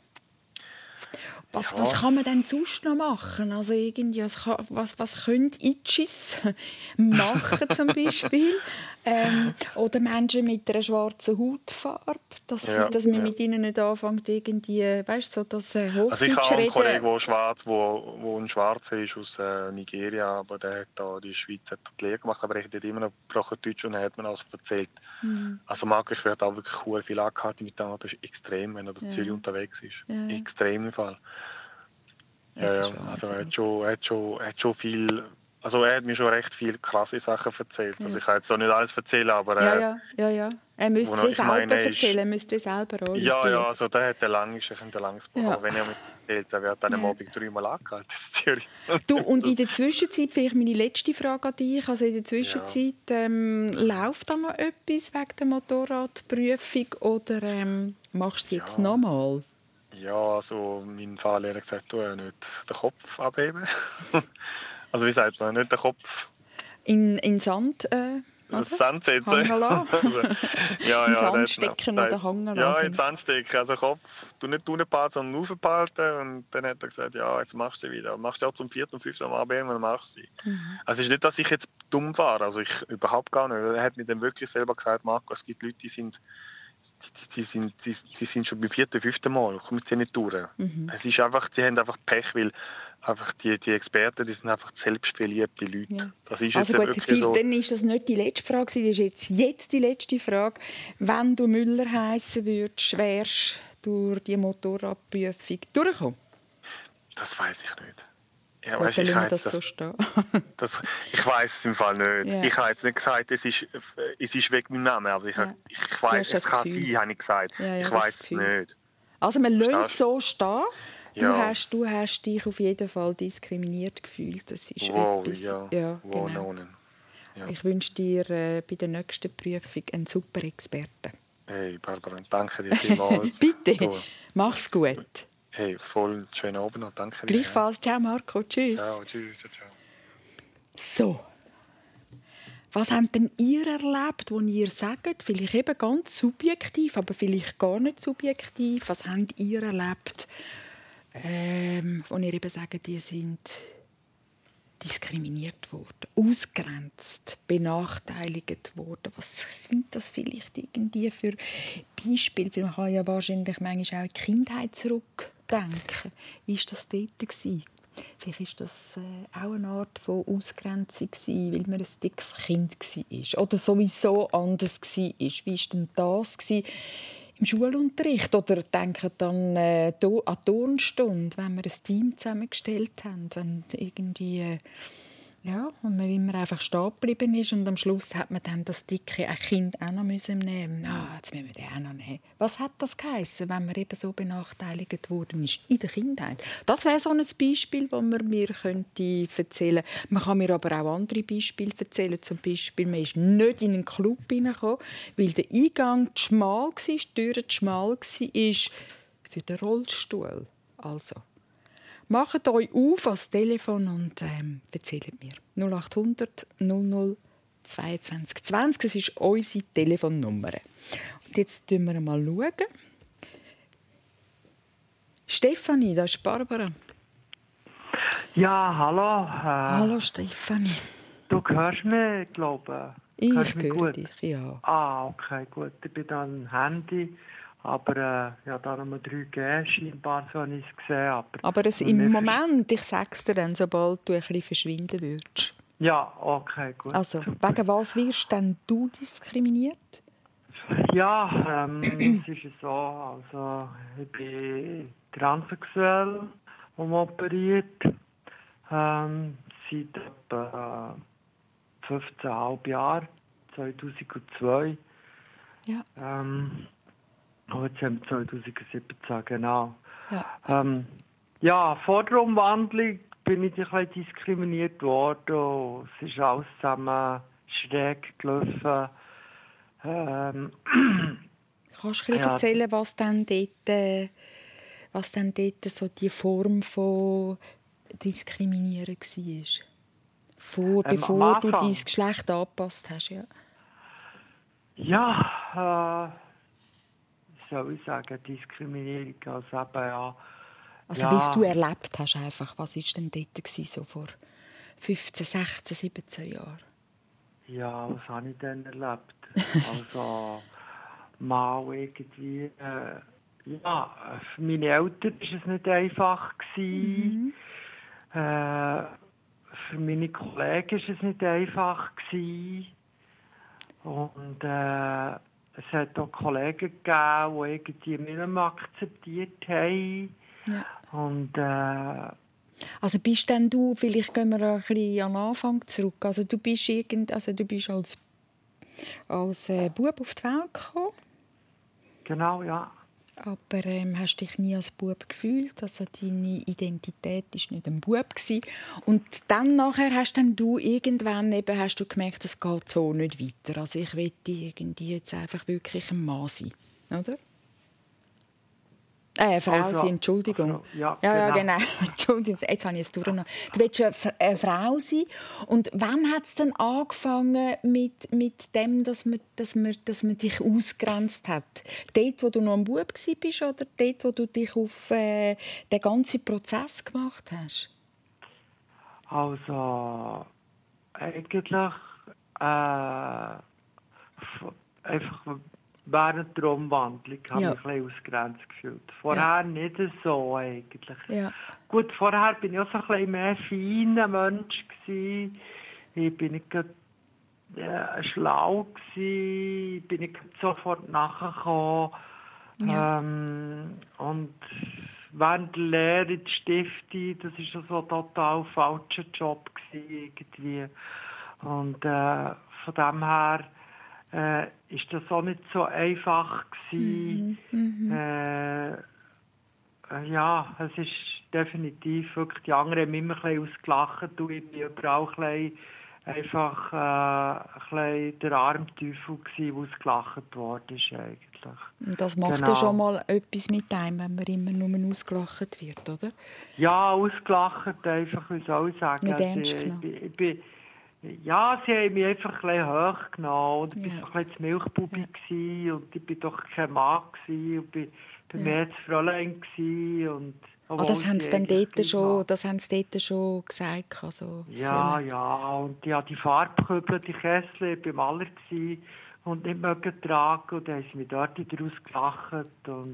Was, Ja. was kann man denn sonst noch machen? Also irgendwie, was, kann, was, was können Itchis machen zum Beispiel? ähm, oder Menschen mit einer schwarzen Hautfarbe, dass, Ja, sie, dass man ja. mit ihnen nicht anfängt, irgendwie, weißt du, so das äh, Also ich Hochdeutsch habe einen Kollegen, reden. der schwarz, wo, wo ein Schwarzer ist aus äh, Nigeria, aber der hat da die Schweiz hat die Lehre gemacht, aber er hat immer noch gebrochen Deutsch und er hat mir alles erzählt. Mhm. Also Markus wird auch wirklich cool viel angehalten miteinander, das ist extrem, wenn er in Ja. Zürich unterwegs ist. Ja. Extrem im Fall. Es Ja, ist ja. Wahnsinn. Also er hat schon, er hat schon, er hat schon viel, also er hat mir schon recht viele krasse Sachen erzählt. Ja. Also ich kann jetzt auch nicht alles erzählen, aber äh, Ja, ja, ja, ja. Er müsste Wo wie ich meine, selber ist- erzählen, er müsste wie selber anrufen ja, ja, jetzt. also der hat ein langes, ein langes Buch. Ja. Aber wenn er mir erzählt, der wird dann am Ja. Abend dreimal angehalten in Zürich. Du, und in der Zwischenzeit, vielleicht meine letzte Frage an dich, also in der Zwischenzeit, ähm, läuft da noch etwas wegen der Motorradprüfung oder ähm, machst du es jetzt Ja. nochmal? Ja, also mein Fall ehrlich gesagt, du ja nicht den Kopf abheben. Also wie sagt man, nicht den Kopf In, in Sand, äh, ins oder? Sand setzen. Hangen lassen? Also, ja, In ja, Sand der hat stecken gesagt, oder hangen Ja, lassen? in den Sand stecken. Also Kopf, du nicht unten behalten, sondern aufbehalten. Und dann hat er gesagt, ja, jetzt machst du sie wieder. Machst du auch zum vierten und fünften Mal abheben und dann machst du sie. Mhm. Also es ist nicht, dass ich jetzt dumm war. Also ich überhaupt gar nicht. Er hat mir dann wirklich selber gesagt, Marco, es gibt Leute, die sind die, die sind, die, die sind schon beim vierten, fünften Mal, kommen sie nicht durch. Mhm. Es ist einfach, sie haben einfach Pech, weil einfach die, die Experten, die sind einfach selbstverliebte Leute. Ja. Das ist Also jetzt gut, wirklich viel, so. dann ist das nicht die letzte Frage, das ist jetzt, jetzt die letzte Frage. Wenn du Müller heissen würdest, wärst du durch die Motorradprüfung durchgekommen? Das weiß ich nicht. Ja, Gut, weißt, dann ich, lassen wir das, das so stehen. das, ich weiß es im Fall nicht. Ja. Ich habe jetzt nicht gesagt, es ist, es ist wegen meinem Namen. Also ich, Ja. ich Du weiß, hast es das kann Gefühl. sein, habe ich gesagt. Ja, ja, ich das weiß es Gefühl. nicht. Also wir lassen Das- es so stehen. Du, Ja. hast, du hast dich auf jeden Fall diskriminiert gefühlt. Das ist Wow, etwas. ja. Ja, wow, genau. no, ja. Ich wünsche dir äh, bei der nächsten Prüfung einen super Experten. Hey, Barbara, danke dir vielmals. Bitte, So. mach's gut. Hey, voll schönen Abend noch. Danke dir. Gleichfalls. Ciao Marco, tschüss. Ciao, tschüss, ciao, ciao. So. Was habt denn ihr erlebt, wo ihr sagt, vielleicht eben ganz subjektiv, aber vielleicht gar nicht subjektiv, was habt ihr erlebt, ähm, wo ihr eben sagt, ihr sind diskriminiert worden, ausgrenzt, benachteiligt worden? Was sind das vielleicht irgendwie für Beispiele? Man kann ja wahrscheinlich manchmal auch in die Kindheit zurückdenken. Wie war das dort gewesen? Vielleicht war das äh, auch eine Art von Ausgrenzung, gewesen, weil man ein dickes Kind war. Oder sowieso anders war. Wie war denn das gewesen im Schulunterricht? Oder denkt an, äh, an die Turnstunde, wenn wir ein Team zusammengestellt haben. Wenn irgendwie... Äh, ja, und man immer einfach stehen geblieben ist und am Schluss hat man dann das dicke Kind auch noch nehmen. Ah, jetzt müssen wir den auch noch nehmen. Was hat das geheissen, wenn man eben so benachteiligt worden ist in der Kindheit? Das wäre so ein Beispiel, das man mir könnte erzählen könnte. Man kann mir aber auch andere Beispiele erzählen. Zum Beispiel, man ist nicht in einen Club hineingekommen, weil der Eingang zu schmal war, die Tür zu schmal war für den Rollstuhl. Also. Macht euch auf ans Telefon und ähm, erzählt mir. null acht hundert null null zweiundzwanzig zwanzig, das ist unsere Telefonnummer. Und jetzt schauen wir mal. Stefanie, das ist Barbara. Ja, hallo. Äh, Hallo Stefanie. Du hörst mich, glaube Ich Hörst mich höre gut? dich, ja. Ah, okay, gut. Ich bin dann am Handy. Aber äh, ja, da haben wir drei G scheinbar, so habe ich es gesehen. Aber, Aber es, wir- im Moment, ich sage es dir dann, sobald du ein bisschen verschwinden würdest. Ja, okay, gut. Also, wegen was wirst denn du diskriminiert? Ja, ähm, es ist so, also ich bin transsexuell und operiert, ähm, seit etwa fünfzehn Komma fünf Jahren, zweitausendzwei. Ja. Ähm, oh, jetzt haben wir zweitausendsiebzehn, genau. Ja. Ähm, ja, vor der Umwandlung bin ich ein bisschen diskriminiert worden. Und es ist alles zusammen schräg gelaufen. Ähm, Kannst du ein bisschen Ja. erzählen, was dann dort, äh, was dann dort so die Form von Diskriminieren war? Vor, Ähm, am bevor du dein Anfang? Geschlecht angepasst hast, ja. Ja, äh, wie soll ich sagen, Diskriminierung, also eben, ja. Also, ja, wie es du erlebt hast, einfach. Was war denn dort gewesen, so vor fünfzehn, sechzehn, siebzehn Jahren? Ja, was habe ich denn erlebt? Also, mal irgendwie, äh, ja, für meine Eltern war es nicht einfach gewesen. Mhm. Äh, für meine Kollegen war es nicht einfach gewesen. Und äh, es hat auch Kollegen gegeben, die irgendwie mich nicht mehr akzeptiert haben. Ja. Und äh, Also bist denn du, vielleicht gehen wir ein bisschen an den Anfang zurück, also du bist, irgend, also du bist als, als äh, Bub auf die Welt gekommen, genau, ja. aber ähm, hast dich nie als Bub gefühlt, also deine Identität war nicht ein Bub gewesen. Und dann nachher hast dann du irgendwann eben, hast du gemerkt, es geht so nicht weiter, also ich will irgendwie jetzt einfach wirklich ein Mann sein, oder? Äh, Frau Also, sein, Entschuldigung. Frau, ja, ja, ja, genau. genau. Entschuldigung, jetzt habe ich es durcheinander. Du willst eine F- eine Frau sein. Und wann hat es denn angefangen mit, mit dem, dass man, dass, man, dass man dich ausgrenzt hat? Dort, wo du noch ein Bub warst, oder dort, wo du dich auf äh, den ganzen Prozess gemacht hast? Also, eigentlich äh, f- einfach während der Umwandlung habe Ja. ich mich ein bisschen ausgrenzt gefühlt. Vorher nicht so eigentlich. Ja. Gut, vorher bin ich auch so ein bisschen mehr feiner Mensch gewesen. Ich bin nicht gerade, äh, schlau gewesen, ich bin nicht gerade sofort nachgekommen. Ja. Ähm, und während der Lehre in der Stiftung, das war schon so ein total falscher Job gewesen, irgendwie. Und äh, von dem her äh, ist das auch nicht so einfach gewesen. Mhm. Äh, äh, ja, es ist definitiv wirklich, die anderen haben immer ein bisschen ausgelacht und ich bin überall ein bisschen einfach äh, ein bisschen der Armteufel gewesen, der ausgelacht worden ist eigentlich. Und das macht Genau. ja schon mal etwas mit einem, wenn man immer nur ausgelacht wird, oder? Ja, ausgelacht einfach, wie soll ich sagen. Nicht Also, ernst ich, genommen. ich, ich bin, ja, sie haben mich einfach ein bisschen hoch genommen. Und ich war Ja. so ein bisschen das Milchbubi Ja. gewesen, und ich bin doch kein Mann gewesen, und bin, bin Ja. mehr das Fräulein gewesen. Und, Ah, das haben sie dann dort gleich schon, habe. das haben sie dort schon gesagt. Also, das Ja, Fräulein. ja, und ich hatte die Farbkübel, die Kessel, ich war Maler gewesen und nicht mögen tragen. Und dann haben sie mich dort wieder ausgelacht. Und,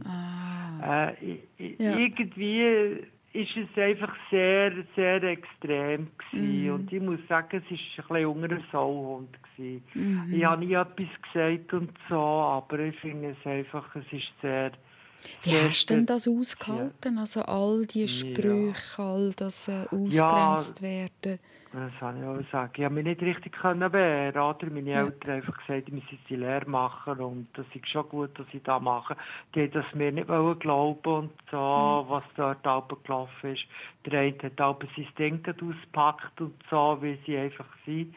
Ah. äh, ich, ich, Ja. irgendwie ist es einfach sehr, sehr extrem gewesen. Mhm. Und ich muss sagen, es war ein bisschen unter einem Sauhund gewesen. Mhm. Ich habe nie etwas gesagt und so, aber ich finde es einfach, es ist sehr... Wie sehr hast du denn das speziell. ausgehalten? Also all die Sprüche, all das äh, ausgegrenzt werden. Das kann ich auch sagen. Ich konnte mich nicht richtig wehren. Oder? Meine Ja. Eltern haben einfach gesagt, ich müsse die Lehre machen und das ist schon gut, dass ich das mache. Die haben das mir nicht glauben und so, Mhm. was dort gelaufen ist. Der eine hat auch sein Ding ausgepackt und so, wie sie einfach sind.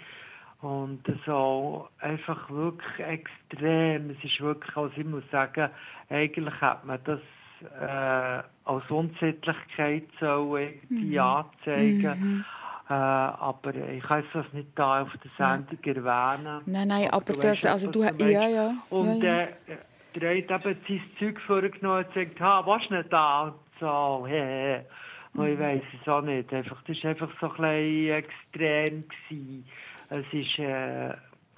Und so einfach wirklich extrem. Es ist wirklich, also ich muss sagen, eigentlich hat man das äh, als Unsittlichkeit so irgendwie Mhm. anzeigen. Mhm. Äh, aber ich kann es das nicht da auf der Sendung erwähnen. Nein, nein, aber, du das, weisst, also was du, du ja, ja, ja, Und ja. äh, der hat eben sein Zeug vorgenommen und gesagt, ha, was ist nicht da? Und so, hehe. Und ich weiss es auch nicht. Einfach, das war einfach so ein bisschen extrem gewesen. Es ist, äh,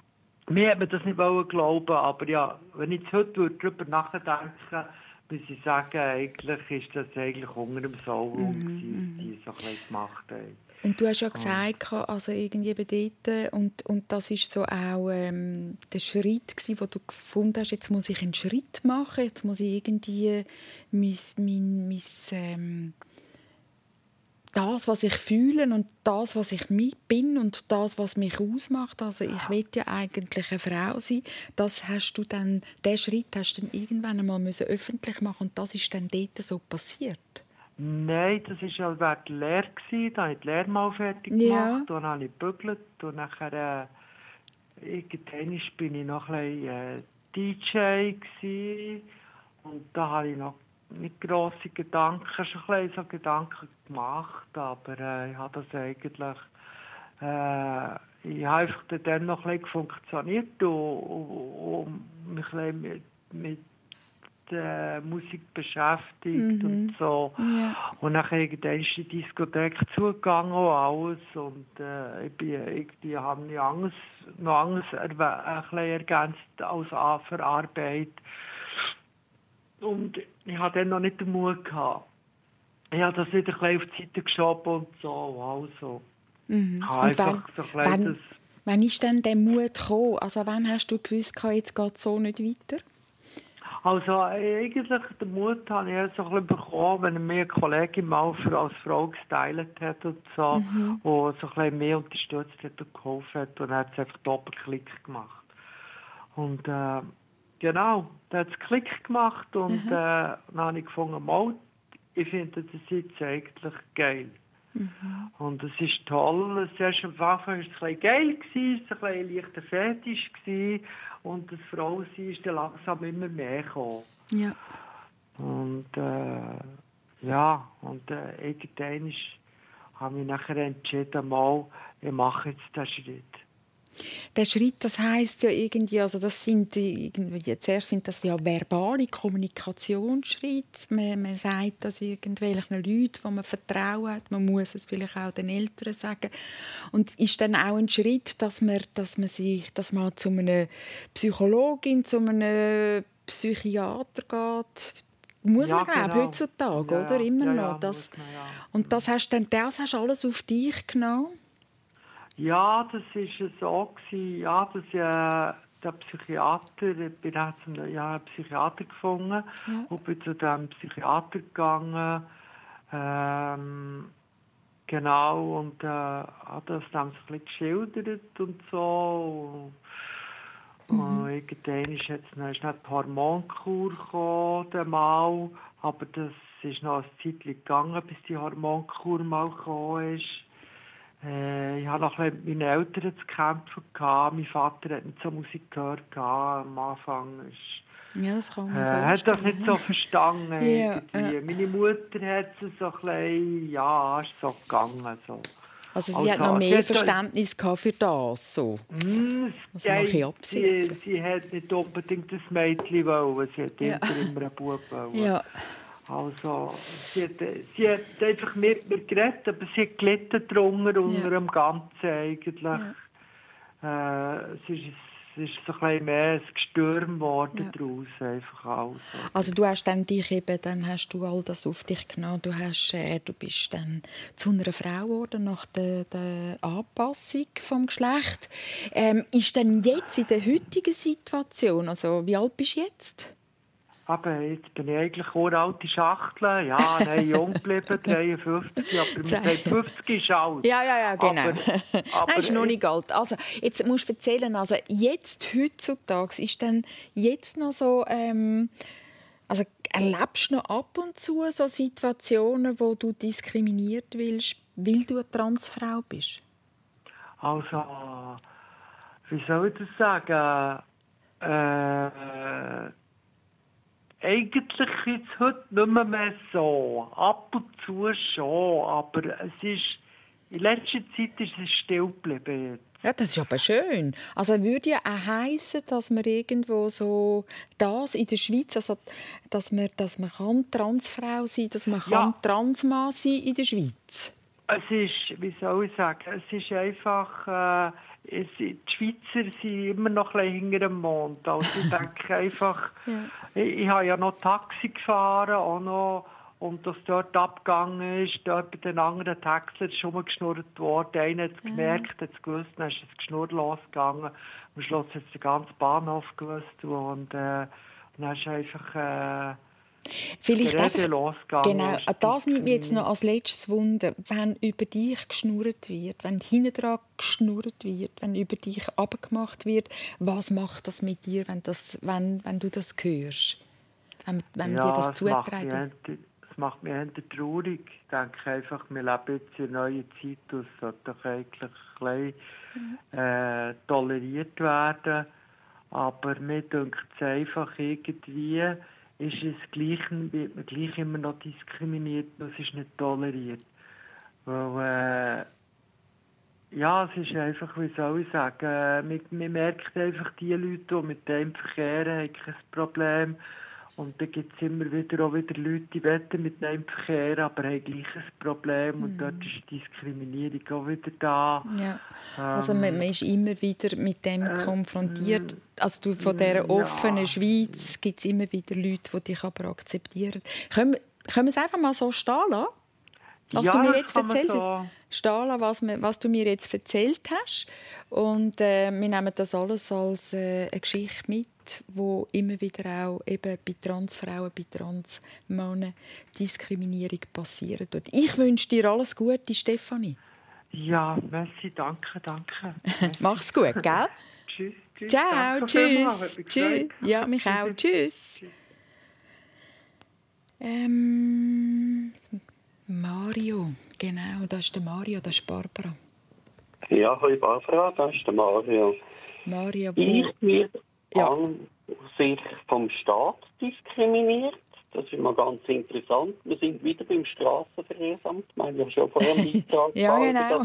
mir hat man das nicht wollen glauben, aber ja, wenn ich jetzt heute darüber nachdenke, muss ich sagen, eigentlich ist das eigentlich unter dem Sauhund, Mhm, die, die so ein bisschen gemacht haben. Und du hast ja gesagt, also irgendwie dort, und, und das war so auch ähm, der Schritt gewesen, wo du gefunden hast, jetzt muss ich einen Schritt machen, jetzt muss ich irgendwie mein, mein, mein, ähm, das, was ich fühle und das, was ich bin und das, was mich ausmacht. Also ich will ja eigentlich eine Frau sein. Das hast du dann, diesen Schritt hast du dann irgendwann einmal müssen öffentlich machen und das ist dann dort so passiert. Nein, das war ja während der Lehre. Da habe ich die Lehre mal fertig Ja. gemacht. Dann habe ich gebügelt und nachher äh, irgendwann bin ich noch ein bisschen äh, D J gewesen. Und da habe ich noch nicht grosse Gedanken, schon ein bisschen so Gedanken gemacht, aber äh, ich habe das eigentlich, äh, ich habe einfach dann noch ein bisschen funktioniert und, und, und mich ein bisschen mit, mit äh, Musik beschäftigt Mhm. und so. Ja. Und dann irgendwann ist die Diskothek zugegangen und alles und äh, ich bin irgendwie, habe ich anders, noch anders erw- ein bisschen ergänzt als A für Arbeit. Und ich hatte dann noch nicht den Mut gehabt. Ich habe das wieder ein bisschen auf die Seite geschoben und so. Also, Mhm. ich habe Und einfach wann, so ein bisschen wann, das... wann ist denn der Mut gekommen? Also wann hast du gewusst, jetzt geht es so nicht weiter? Also eigentlich den Mut habe ich erst so ein bisschen bekommen, wenn mir eine Kollegin mal für als Frau gestylt hat und so, Mhm. und so ein bisschen mehr unterstützt hat und geholfen hat und dann hat es einfach Doppelklick gemacht. Und äh, genau, da hat es Klick gemacht und Mhm. äh, dann habe ich gefunden, mal, ich finde das jetzt eigentlich geil. Mhm. Und es ist toll. Zuerst am Anfang war es ein bisschen geil, es war ein bisschen leichter Fetisch gewesen, und das Frausein ist dann langsam immer mehr gekommen. Ja. Und äh, ja, und äh, irgendwann ist, habe ich nachher entschieden, mal, ich mache jetzt den Schritt. Der Schritt, das heisst ja irgendwie, also das sind irgendwie, zuerst sind das ja verbale Kommunikationsschritte. Man, man sagt das irgendwelchen Leuten, die man Vertrauen hat. Man muss es vielleicht auch den Eltern sagen. Und ist dann auch ein Schritt, dass man, dass man sich, dass man zu einer Psychologin, zu einem Psychiater geht. Muss Ja, man glauben, genau. heutzutage, Ja, oder? ja, Immer ja, noch. ja, Das, muss man, ja. und das hast, dann, das hast du alles auf dich genommen? Ja, das war so gewesen, ja, dass ich, äh, der Psychiater, ich bin auch zu einem, ja, einen Psychiater gefunden, Ja. und bin zu diesem Psychiater gegangen, ähm, genau, und äh, hat das dann so ein bisschen geschildert und so. Und, Mhm. und irgendwann ist jetzt noch, ist noch die Hormonkur gekommen, der mal, aber das ist noch ein Zeitchen gegangen, bis die Hormonkur mal gekommen ist. Äh, ich hatte noch ein bisschen mit meinen Eltern zu kämpfen gehabt. Mein Vater hat nicht so Musik gehört gehabt. Am Anfang ist, Ja, das kann äh, man hat das vorstellen. nicht so verstanden. Ja, irgendwie. ja. Meine Mutter hat es so ein bisschen, ja, ist so gegangen. So. Also sie Also, hat noch sie mehr hat da- Verständnis gehabt für das. So. Hm, Muss man ein bisschen sie, absitzen. sie hat nicht unbedingt ein Mädchen wollen. Sie hat Ja. immer immer einen Bub wollen. Ja. Also, sie hat, sie hat einfach mit mir geredet, aber sie hat gelitten drunter, unter dem Ganzen eigentlich. Ja. Äh, es, ist, es ist so ein bisschen mehr ein Gestürm geworden Ja. daraus, einfach alles. Also du hast dann dich eben, dann hast du all das auf dich genommen. Du, hast, äh, du bist dann zu einer Frau geworden nach der, der Anpassung vom Geschlecht. Ähm, ist denn jetzt in der heutigen Situation, also wie alt bist du jetzt? Aber jetzt bin ich eigentlich uralte Schachtel. Ja, nein, jung geblieben, dreiundfünfzig, aber man sagt, fünfzig ist alt. Ja, ja, ja, genau. Aber, aber Nein, ist noch nicht alt. Also, jetzt musst du erzählen, also jetzt, heutzutage, ist dann jetzt noch so, ähm, also erlebst du noch ab und zu so Situationen, wo du diskriminiert willst, weil du eine Transfrau bist? Also, wie soll ich das sagen? Äh, eigentlich ist es heute nicht mehr, mehr so. Ab und zu schon, aber es ist, in letzter Zeit ist es still geblieben. Ja, das ist aber schön. Also würde ja auch heissen, dass man irgendwo so das in der Schweiz, also dass man, dass man kann Transfrau sein, dass man Ja. kann Transmann sein in der Schweiz. Es ist, wie soll ich sagen, es ist einfach, äh, es, die Schweizer sind immer noch ein bisschen hinter dem Mond. Also ich denke einfach, Ja. ich, ich habe ja noch Taxi gefahren, auch noch, und das dort abgegangen ist, dort bei den anderen Textlern ist rumgeschnurrt worden. Einer hat es gemerkt, hat es gewusst, dann ist das Geschnurr losgegangen. Am Schluss hat es den ganzen Bahnhof gewusst und äh, dann ist einfach äh, Vielleicht einfach, losgegangen. Genau, das nimmt mich jetzt noch als letztes Wunder. Wenn über dich geschnurrt wird, wenn hinten dran geschnurrt wird, wenn über dich abgemacht wird, was macht das mit dir, wenn, das, wenn, wenn du das hörst? Wenn, wenn ja, dir das zutragen? Es macht mich eher traurig. Ich denke einfach, wir leben jetzt in einer neuen Zeit, das sollte doch eigentlich ein bisschen, äh, toleriert werden. Aber mir denkt es einfach irgendwie, ist es gleich, wird man gleich immer noch diskriminiert und es ist nicht toleriert. Weil, äh, ja, es ist einfach, wie soll ich sagen, äh, man, man merkt einfach, die Leute, die mit dem verkehren, haben kein Problem. Und dann gibt es immer wieder auch wieder Leute, die wollen mit dem verkehren, aber haben gleich ein Problem. Mhm. Und dort ist die Diskriminierung auch wieder da. Ja. Also man, man ist immer wieder mit dem äh, konfrontiert. Also du, von dieser offenen ja. Schweiz gibt es immer wieder Leute, die dich aber akzeptieren. Können, können wir es einfach mal so stehen lassen? Was ja, du mir jetzt erzählt so. stehen lassen, was, was du mir jetzt erzählt hast. Und äh, wir nehmen das alles als äh, eine Geschichte mit, wo immer wieder auch eben bei Transfrauen, bei Transmännern Diskriminierung passieren tut. Ich wünsche dir alles Gute, Stefanie. Ja, merci, danke, danke. Mach's gut, gell? Tschüss, tschüss. Ciao, danke tschüss. Tschüss. Ja, mich auch. Tschüss. Ähm, Mario, genau, das ist der Mario, das ist Barbara. Ja, hallo Barbara, das ist der Mario. Mario, ich werde ja. an sich vom Staat diskriminiert. Das ist immer ganz interessant. Wir sind wieder beim Strassenverkehrsamt. Wir haben ja schon vorher einen Beitrag ja, genau.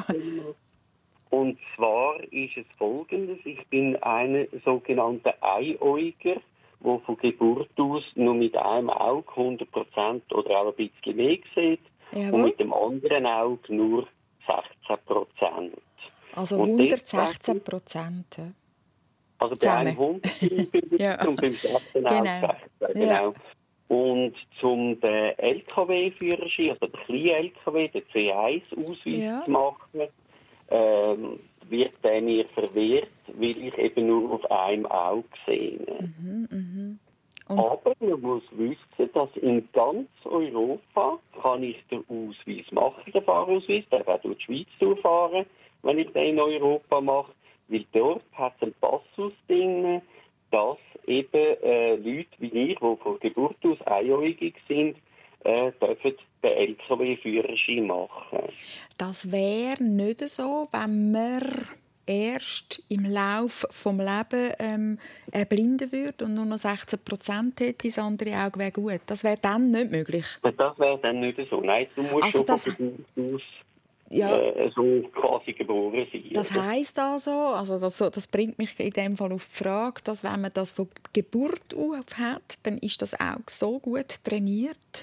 Und zwar ist es Folgendes. Ich bin eine sogenannte Einäuger, der von Geburt aus nur mit einem Auge hundert Prozent oder auch ein bisschen mehr sieht. Jawohl. Und mit dem anderen Auge nur sechzehn Prozent. Also hundertsechzehn Prozent. Also bei einem hundert ja. und beim sechzehn genau. sechzehn, genau. Ja. Und zum den L K W-Führerschein, also den kleinen L K W, den C eins Ausweis ja. zu machen, ähm, wird der mir verwehrt, weil ich eben nur auf einem Auge sehe. Mhm, mhm. Aber man muss wissen, dass in ganz Europa kann ich den Ausweis machen, den Fahrausweis, der wird durch die Schweiz durchfahren, wenn ich den in Europa mache, weil dort hat es einen Passus drin, dass eben äh, Leute wie ich, die von Geburt aus einäugig sind, äh, dürfen den L K W-Führerschein machen. Das wäre nicht so, wenn man erst im Laufe des Lebens ähm, erblinden würde und nur noch sechzehn Prozent hätte, das andere Auge wäre gut. Das wäre dann nicht möglich. Das wäre dann nicht so. Nein, du musst also schon das, von Geburt aus ja, äh, so quasi geboren sein. Das heisst also, also das, das bringt mich in dem Fall auf die Frage, dass wenn man das von Geburt auf hat, dann ist das Auge so gut trainiert.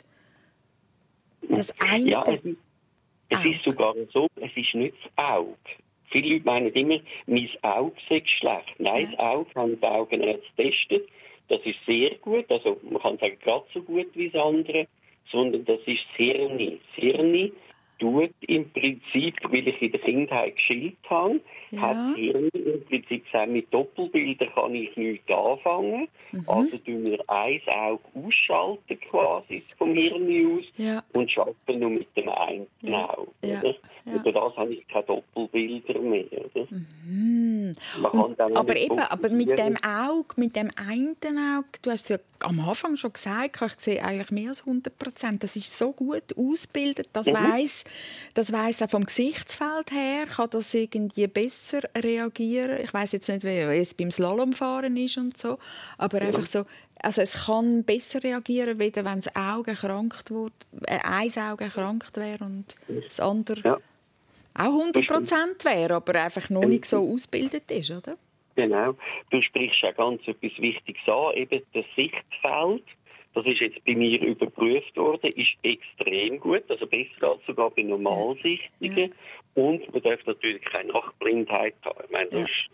Das eine ja, es, ist, es ist sogar so, es ist nicht das Auge. Viele Leute meinen immer, mein Auge sei schlecht. Nein, ja. Das Auge haben die Augenärzte getestet. Das ist sehr gut, also man kann sagen, gerade so gut wie das andere, sondern das ist das Hirn. Das Hirn tut im Prinzip, weil ich in der Kindheit geschillt habe, ja. hat das Hirn im Prinzip gesagt, mit Doppelbildern kann ich nichts anfangen. Mhm. Also tun wir ein Auge ausschalten quasi vom Hirn aus ja. und arbeiten nur mit dem einen ja. Auge. Ja. Oder? Ja. Über das habe ich keine Doppelbilder mehr. Oder? Mhm. Und, aber eben, aber mit dem Auge, mit dem einen Auge, du hast es ja am Anfang schon gesagt, ich sehe eigentlich mehr als hundert Prozent. Das ist so gut ausgebildet, das mhm. weiss, das weiss auch vom Gesichtsfeld her, kann das irgendwie besser reagieren. Ich weiss jetzt nicht, wie es beim Slalomfahren ist und so, aber mhm. einfach so, also es kann besser reagieren, wenn das Auge erkrankt wird, äh, ein Auge erkrankt wäre und das andere ja. auch hundert Prozent wäre, aber einfach noch nicht so ausgebildet ist, oder? Genau. Du sprichst ja ganz etwas Wichtiges an, eben das Sichtfeld. Das ist jetzt bei mir überprüft worden, ist extrem gut, also besser als sogar bei Normalsichtigen. Ja. Und man darf natürlich keine Nachtblindheit haben. Ich meine, das, ja. ist,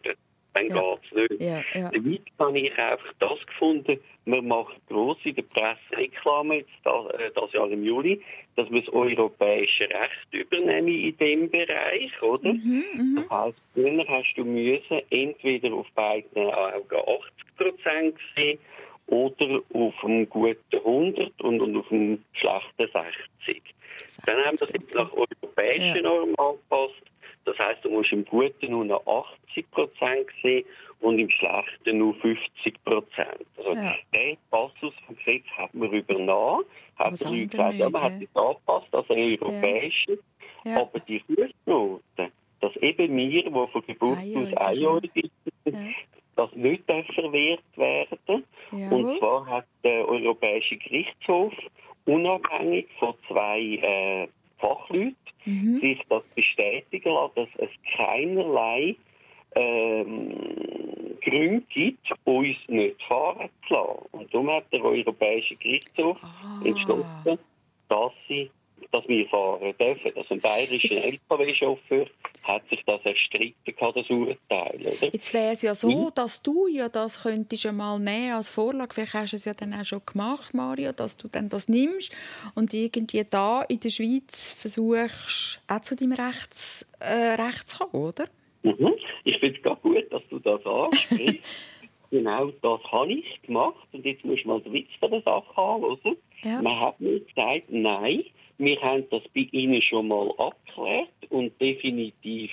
dann ja. geht es nicht. Ja, ja. Damit habe ich einfach das gefunden, man macht gross in der Presse Reklame jetzt das, äh, das Jahr im Juli, dass wir das europäische Recht übernehmen in diesem Bereich, oder? Mhm, mhm. Das heisst, früher hast du müssen entweder auf beiden Augen achtzig Prozent sehen oder auf einem guten hundert und, und auf einem schlechten sechzig. Dann haben wir das jetzt nach europäischen ja. Normen angepasst. Das heisst, du musst im Guten nur noch achtzig Prozent sehen und im Schlechten nur fünfzig Prozent. Also ja. den Passus vom Gesetz hat man übernommen. Hat man Leute gesagt, ja, man hat es angepasst, also europäischen. Ja. Ja. Aber die Fußnoten, dass eben wir, die von Geburt aus einjährig sind, ja. das nicht verwehrt werden. Ja. Und zwar hat der Europäische Gerichtshof unabhängig von zwei äh, Fachleuten mhm. sich das bestätigen lassen, dass es keinerlei ähm, Gründe gibt, uns nicht fahren zu lassen. Und darum hat der Europäische Gerichtshof ah. entschlossen, dass, sie, dass wir fahren dürfen. Also ein bayerischer L K W-Chauffeur hat sich das erstritten, das Urteil. Oder? Jetzt wäre es ja so, dass du ja das könntest einmal nehmen als Vorlage. Vielleicht hast du es ja dann auch schon gemacht, Mario, dass du dann das nimmst und irgendwie da in der Schweiz versuchst, auch zu deinem Rechts, äh, Recht zu kommen, oder? Mhm. Ich finde es gerade gut, dass du das ansprichst. Genau das habe ich gemacht. Und jetzt musst du mal den Witz von der Sache anhören. Ja. Man hat mir gesagt, nein, wir haben das bei Ihnen schon mal abgeklärt und definitiv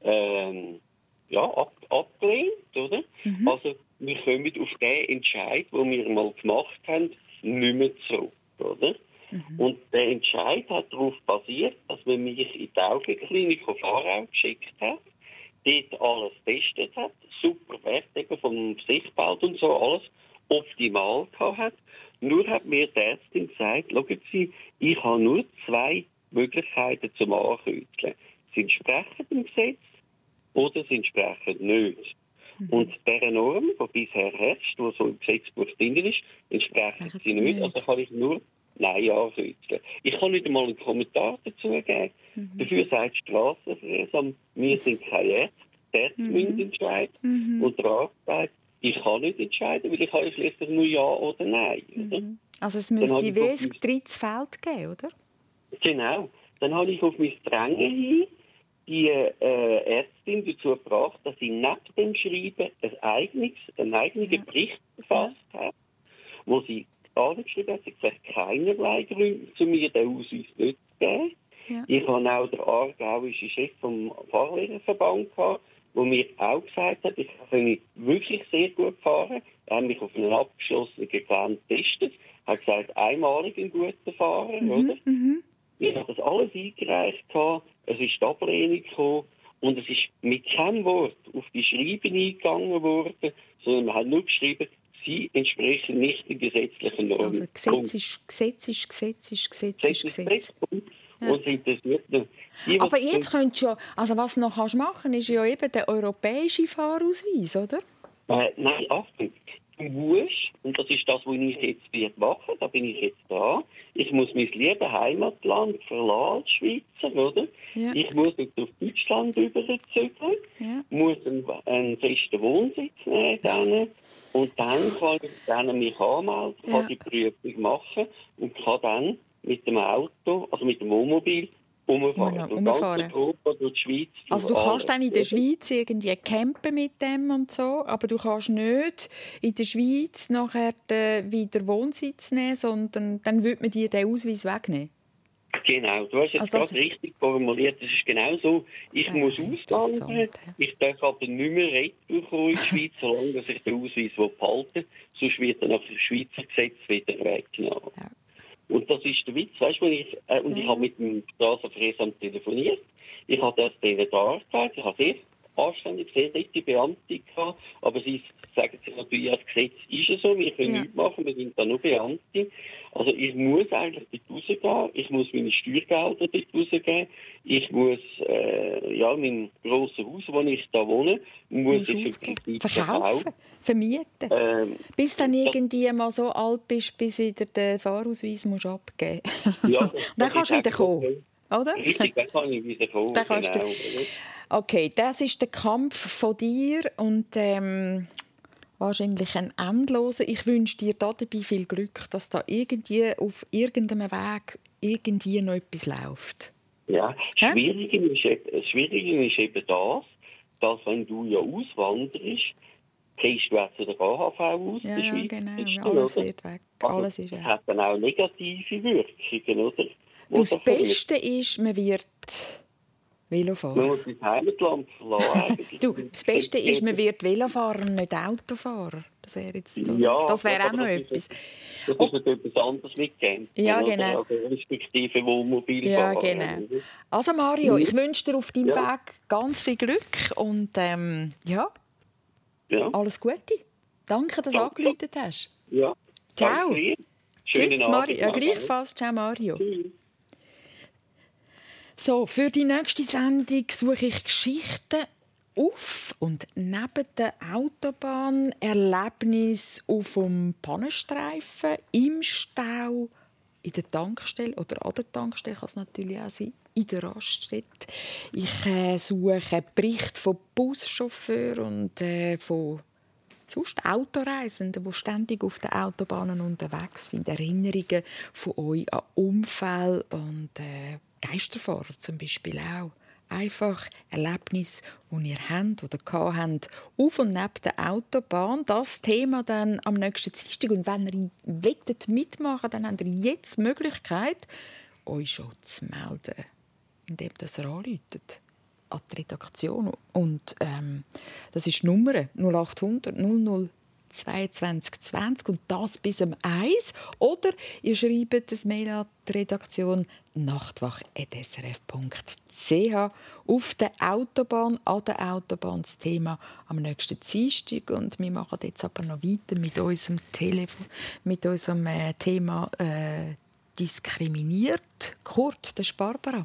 ähm, ja, ab, abgelehnt, oder? Mhm. Also wir kommen auf den Entscheid, den wir mal gemacht haben, nicht mehr zurück, oder? Mhm. Und der Entscheid hat darauf basiert, dass man mich in die Augenklinik auf Aarau geschickt hat, dort alles getestet hat, super Wert eben vom Sichtbild und so, alles optimal gehabt hat. Nur hat mir die Ärztin gesagt, schauen Sie, ich habe nur zwei Möglichkeiten zum Ankreuzeln. Sie entsprechen dem Gesetz oder sie entsprechen nicht. Mhm. Und dieser Norm, die bisher herrscht, die so im Gesetzbuch drin ist, entsprechen Machen sie nicht. nicht. Also kann ich nur Nein ankreuzeln. Ich kann nicht einmal einen Kommentar dazu geben. Mhm. Dafür sagt die Strassenverkehrsamt, wir sind keine Ärzte, die Ärzte mhm. müssen entscheiden. Mhm. Und der Arzt sagt, ich kann nicht entscheiden, weil ich habe schließlich nur Ja oder Nein. Oder? Mhm. Also es müsste ein drittes Feld geben, oder? Genau. Dann habe ich auf mein Drängen hin die äh, Ärztin dazu gebracht, dass sie neben dem Schreiben ein eigenes, einen eigenen ja. Bericht verfasst ja. hat, wo sie angeschrieben hat, sie gesagt, keinerlei Gründe zu mir den Ausweis nicht zu geben. Ja. Ich habe auch den aargauischen Chef vom Fahrlehrerverband gehabt, der mir auch gesagt hat, ich kann wirklich sehr gut fahren. Er hat mich auf einen abgeschlossenen Gelände getestet, hat gesagt, einmalig ein guter Fahrer, mhm, oder? Mhm. Ich habe das alles eingereicht, es ist die Ablehnung gekommen und es ist mit keinem Wort auf die Schreiben eingegangen worden, sondern man hat nur geschrieben, sie entsprechen nicht den gesetzlichen Normen. Also Gesetz ist Gesetz, ist Gesetz, ist Gesetz, ist Gesetz. Ja. Und interessiert noch. Die, aber jetzt könntest du ja, also was du noch kannst machen, ist ja eben der europäische Fahrausweis, oder? Äh, nein, Achtung. Du musst, und das ist das, was ich jetzt werde machen, da bin ich jetzt da, ich muss mein liebes Heimatland verlassen, als Schweizer, oder? Ja. Ich muss jetzt auf Deutschland rüberzügeln, ja. muss einen, einen festen Wohnsitz nehmen dann, und dann kann ich dann mich anmelden, kann ja. die Prüfung machen und kann dann mit dem Auto, also mit dem Wohnmobil, umfahren. Ja, umfahren. Durch die Schweiz. Also du kannst dann in der Schweiz irgendwie campen mit dem und so, aber du kannst nicht in der Schweiz nachher wieder Wohnsitz nehmen, sondern dann würde man dir den Ausweis wegnehmen. Genau, du hast jetzt also gerade richtig formuliert. Das ist genau so. Ich äh, muss auswandern, ich darf aber nicht mehr retour in die Schweiz, solange ich den Ausweis behalten will. Sonst wird er nach dem Schweizer Gesetz wieder weggenommen. Ja. Und das ist der Witz, weißt du, ich, äh, und ja. ich habe mit dem Strassenverkehrsamt telefoniert. Ich habe das denen dargelegt. Ich habe sehr anständig, sehr nette Beamte gehabt. Aber sie sagen sich natürlich, das Gesetz ist ja so, wir können ja. nichts machen, wir sind da nur Beamte. Also ich muss eigentlich dort rausgehen, ich muss meine Steuergelder dort rausgeben, ich muss, äh, ja, mein grosses Haus, wo ich da wohne, muss ich verkaufen, vermieten. Ähm, bis dann irgendwie mal so alt bist, bis wieder den Fahrausweis musst abgeben. Ja, und dann kannst du wieder kommen. oder? Richtig, dann kann ich wieder kommen. Da kannst Genau. du. Okay, das ist der Kampf von dir und ähm, wahrscheinlich ein endloser. Ich wünsche dir dabei viel Glück, dass da irgendwie auf irgendeinem Weg irgendwie noch etwas läuft. Ja, Hä? Schwierige ist, eben- das Schwierige ist eben das, dass wenn du ja auswanderst, gehst du auch zu der A H V aus, Ja, der ja, Schweiz, genau. Alles oder? wird weg. Also, Alles ist das weg. hat dann auch negative Wirkungen, oder? Du, das Was verliert. Beste ist, man wird Velofahrer. Man muss das Heimatland verlassen. Du, das Beste ist, man wird Velofahrer und nicht Autofahrer. Das wäre jetzt Ja, das wäre auch aber noch das ist- etwas. Das ist nicht etwas anderes mitgegeben. Ja, oder? genau. Also respektive Wohnmobil Ja, fahren. genau. oder? Also Mario, ich wünsche dir auf deinem Ja. Weg ganz viel Glück und ähm, ja, Ja, alles Gute. Danke, dass du Danke. angerufen hast. ja. Ciao. Danke dir. Schönen Tschüss, Abend Mario. Ja, noch. gleichfalls. Ciao, Mario. Tschüss. So, für die nächste Sendung suche ich Geschichten auf und neben der Autobahn Erlebnis auf dem Pannenstreifen, im Stau, in der Tankstelle oder an der Tankstelle kann es natürlich auch sein, in der Raststätte. Ich äh, suche Berichte von Buschauffeuren und äh, von sonst Autoreisenden, die ständig auf den Autobahnen unterwegs sind. Erinnerungen von euch an Unfälle und äh, Geisterfahrer zum Beispiel auch. Einfach Erlebnisse, die ihr habt oder gehabt habt, auf und neben der Autobahn. Das Thema dann am nächsten Dienstag. Und wenn ihr wettet mitmachen, dann habt ihr jetzt die Möglichkeit, euch schon zu melden, indem ihr anruft an die Redaktion. Und ähm, das ist die Nummer null achthundert null null zweiundzwanzig zwanzig und das bis um eins. Oder ihr schreibt das Mail an die Redaktion nachtwach at s r f punkt c h. Auf der Autobahn, an der Autobahn das Thema am nächsten Dienstag. Und wir machen jetzt aber noch weiter mit unserem, Telefon, mit unserem äh, Thema äh, diskriminiert. Kurt, das ist Barbara.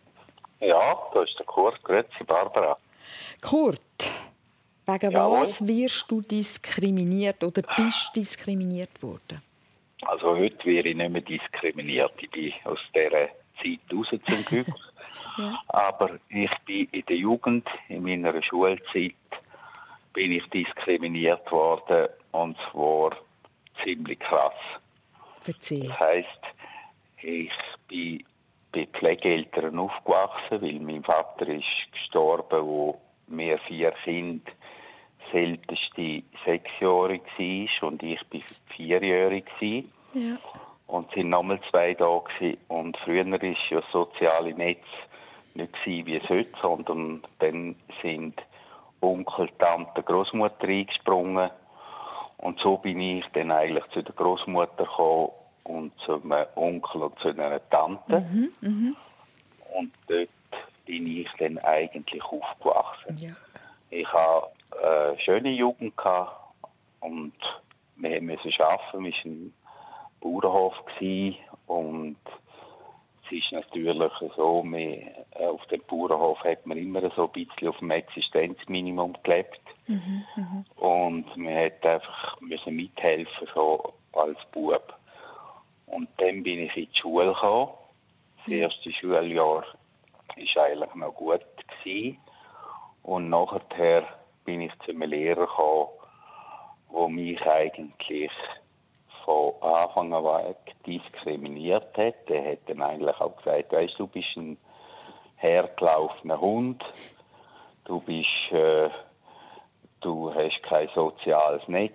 Ja, da ist der Kurt. Grüezi, Barbara. Kurt, wegen Jawohl. was wirst du diskriminiert oder bist diskriminiert worden? Also heute werde ich nicht mehr diskriminiert. Ich bin aus dieser Zeit raus zum Glück. Ja. Aber ich bin in der Jugend, in meiner Schulzeit, bin ich diskriminiert worden. Und zwar ziemlich krass. Erzähl. Das heisst, ich bin bei Pflegeeltern aufgewachsen, weil mein Vater ist gestorben, wo wir vier Kinder das älteste sechsjährig war und ich war vierjährig. Ja. Und es waren nochmal zwei da gewesen. Und früher war ja das soziale Netz nicht gewesen, wie es heute, sondern dann sind Onkel, Tante, Großmutter eingesprungen. Und so bin ich dann eigentlich zu der Großmutter gekommen und zum Onkel und zu einer Tante. Mhm, mhm. Und dort bin ich dann eigentlich aufgewachsen. Ja. Ich hatte eine schöne Jugend gehabt und wir mussten arbeiten. Wir waren ein Bauernhof und es ist natürlich so, wir, auf dem Bauernhof hat man immer so ein bisschen auf dem Existenzminimum gelebt. Mhm, mhm. Und man musste einfach müssen mithelfen, so als Bub. Und dann bin ich in die Schule gekommen. Das erste Schuljahr war eigentlich noch gut gewesen. Und nachher bin ich zu einem Lehrer gekommen, der mich eigentlich von Anfang an diskriminiert hat. Der hat dann eigentlich auch gesagt, weißt, du bist ein hergelaufener Hund, du bist, äh, du hast kein soziales Netz.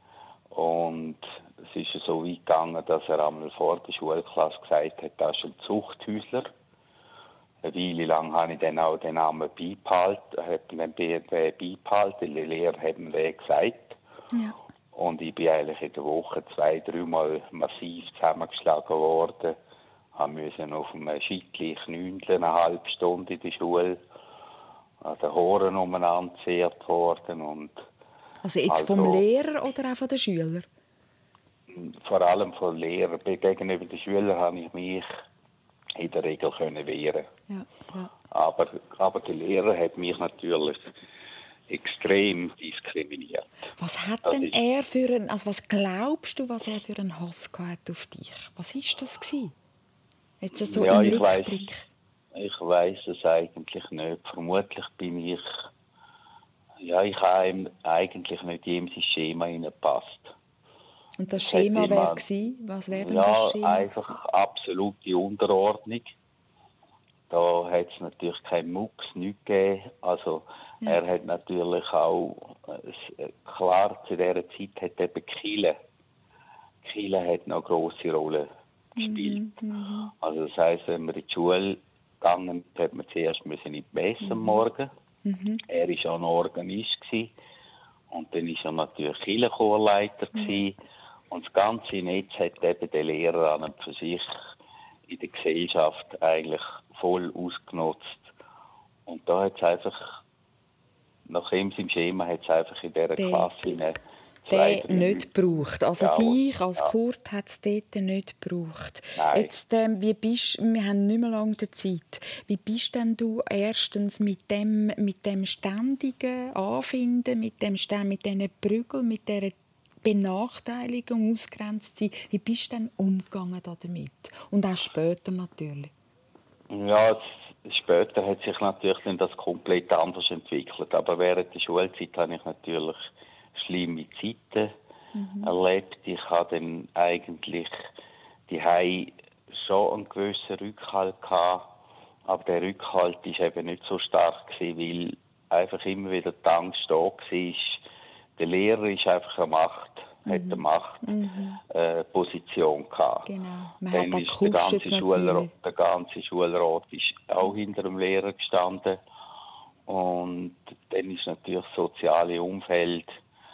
Und es ist so weit gegangen, dass er einmal vor der Schulklasse gesagt hat, das ist ein Zuchthäusler. Eine Weile lang habe ich dann auch den Namen beibehalten, habe den beibehalten, die Lehrer haben mir gesagt. Ja. Und ich bin eigentlich in der Woche zwei, dreimal massiv zusammengeschlagen worden. Ich musste auf einem Schittli knündeln, eine halbe Stunde in der Schule. An den Haaren umeinander gezerrt worden. Und Also jetzt also, vom Lehrer oder auch von den Schülern? Vor allem von Lehrern. Gegenüber den Schülern habe ich mich in der Regel können wehren. Ja, ja. Aber, aber der Lehrer hat mich natürlich extrem diskriminiert. Was hat Das denn ist- er für einen, also was glaubst du, was er für einen Hass gehabt auf dich? Was ist das gewesen? Jetzt so Ja, im ich weiss. Rückblick. Ich weiss es eigentlich nicht. Vermutlich bin ich, ja, ich habe eigentlich nicht in jedem Schema hineingepasst. Und das Schema wäre gewesen? Was wäre denn ja, das Schema? Ja, einfach gewesen? Absolute Unterordnung. Da hat es natürlich keinen Mucks, nichts gegeben. Also, ja. Er hat natürlich auch, äh, klar, zu dieser Zeit hat eben Kiel. Kiel hat noch eine grosse Rolle gespielt. Mhm, also, das heisst, wenn man in die Schule gegangen ist, hat man zuerst müssen in die Messe am Morgen. Mhm. Er war auch ein Organist gewesen. Und dann war er natürlich Kirchenchorleiter gewesen. Mhm. Und das ganze Netz hat eben der Lehrer an und für sich in der Gesellschaft eigentlich voll ausgenutzt. Und da hat es einfach, nachdem es im Schema hat es einfach in dieser Klasse hinein der nicht gebraucht. Also ja, dich als ja. Kurt hat es dort nicht gebraucht. Nein. Jetzt, ähm, wie bist, wir haben nicht mehr lange die Zeit. Wie bist denn du erstens mit dem, mit dem ständigen Anfinden, mit dem mit diesen Prügeln, mit dieser Benachteiligung, ausgrenzt sein, wie bist du denn umgegangen damit? Und auch später natürlich. Ja, später hat sich natürlich dann das komplett anders entwickelt. Aber während der Schulzeit habe ich natürlich schlimme Zeiten mhm. erlebt. Ich habe dann eigentlich die Hause schon einen gewissen Rückhalt gehabt, aber der Rückhalt war eben nicht so stark gewesen, weil einfach immer wieder die Angst da war. Der Lehrer ist einfach eine Macht, mhm. hat eine Machtposition mhm. äh, gehabt. Genau. Man dann hat ist der ganze, Schulrat, der ganze Schulrat ist auch hinter dem Lehrer gestanden. Und dann ist natürlich das soziale Umfeld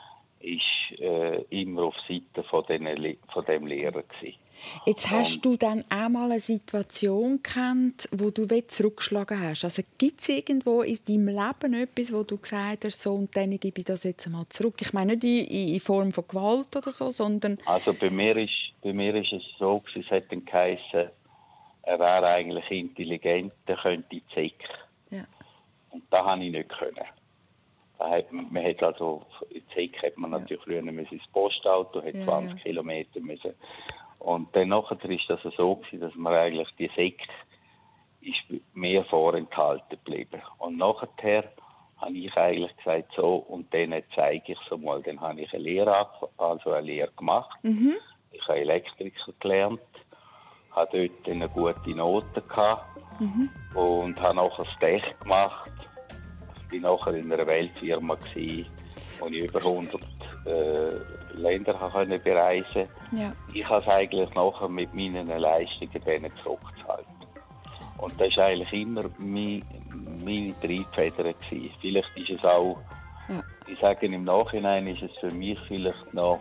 ist äh, immer auf Seite von, den, von dem Lehrer gewesen. Jetzt hast und, du dann auch mal eine Situation gekannt, wo du zurückgeschlagen hast. Also gibt es irgendwo in deinem Leben etwas, wo du gesagt hast, so und dann gebe ich das jetzt mal zurück? Ich meine nicht in, in Form von Gewalt oder so, sondern... Also bei mir ist, bei mir ist es so, es hat dann geheißen, er wäre eigentlich intelligent, er könnte Zeck. Ja. Und das habe ich nicht können. Da hat man, man hat also, in Zeck hat man natürlich früher ja. ins Postauto, hat ja, zwanzig ja. Kilometer müssen. Und dann nachher war das so gewesen, dass man eigentlich die Säcke ist mehr vorenthalten geblieben. Und nachher habe ich eigentlich gesagt, so, und dann zeige ich es mal. Dann habe ich eine Lehre, also eine Lehre gemacht. Mhm. Ich habe Elektriker gelernt, habe dort eine gute Note gehabt mhm. und habe nachher das Tech gemacht. Ich war nachher in einer Weltfirma gewesen, wo ich über hundert äh, Länder konnte bereisen. Ja. Ich habe es eigentlich nachher mit meinen Leistungen denen zurückzuhalten. Und das war eigentlich immer meine, meine Triebfeder gewesen. Vielleicht ist es auch, ja. ich sage im Nachhinein, ist es für mich vielleicht noch,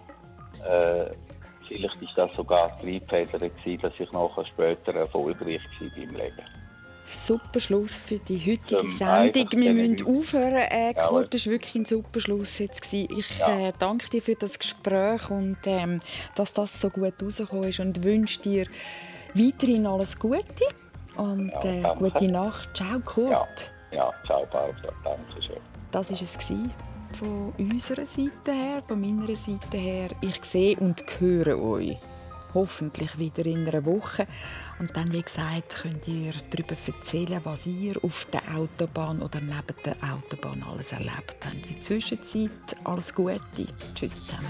äh, vielleicht ist das sogar die Triebfeder gewesen, dass ich nachher später erfolgreich war im Leben. Super Schluss für die heutige Sendung. Wir müssen aufhören. Äh, Kurt, das war wirklich ein super Schluss jetzt. Ich ja. äh, danke dir für das Gespräch und ähm, dass das so gut rausgekommen ist und wünsche dir weiterhin alles Gute und äh, ja, gute Nacht. Ciao, Kurt. Ja, ja ciao, Barbara. Danke schön. Das war es von unserer Seite her, von meiner Seite her. Ich sehe und höre euch hoffentlich wieder in einer Woche. Und dann, wie gesagt, könnt ihr darüber erzählen, was ihr auf der Autobahn oder neben der Autobahn alles erlebt habt. In der Zwischenzeit alles Gute. Tschüss zusammen.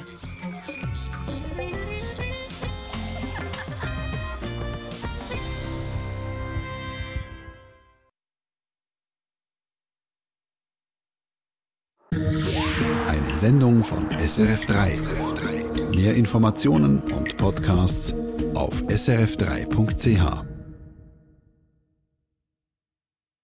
Eine Sendung von S R F drei. Mehr Informationen und Podcasts auf s r f drei punkt c h.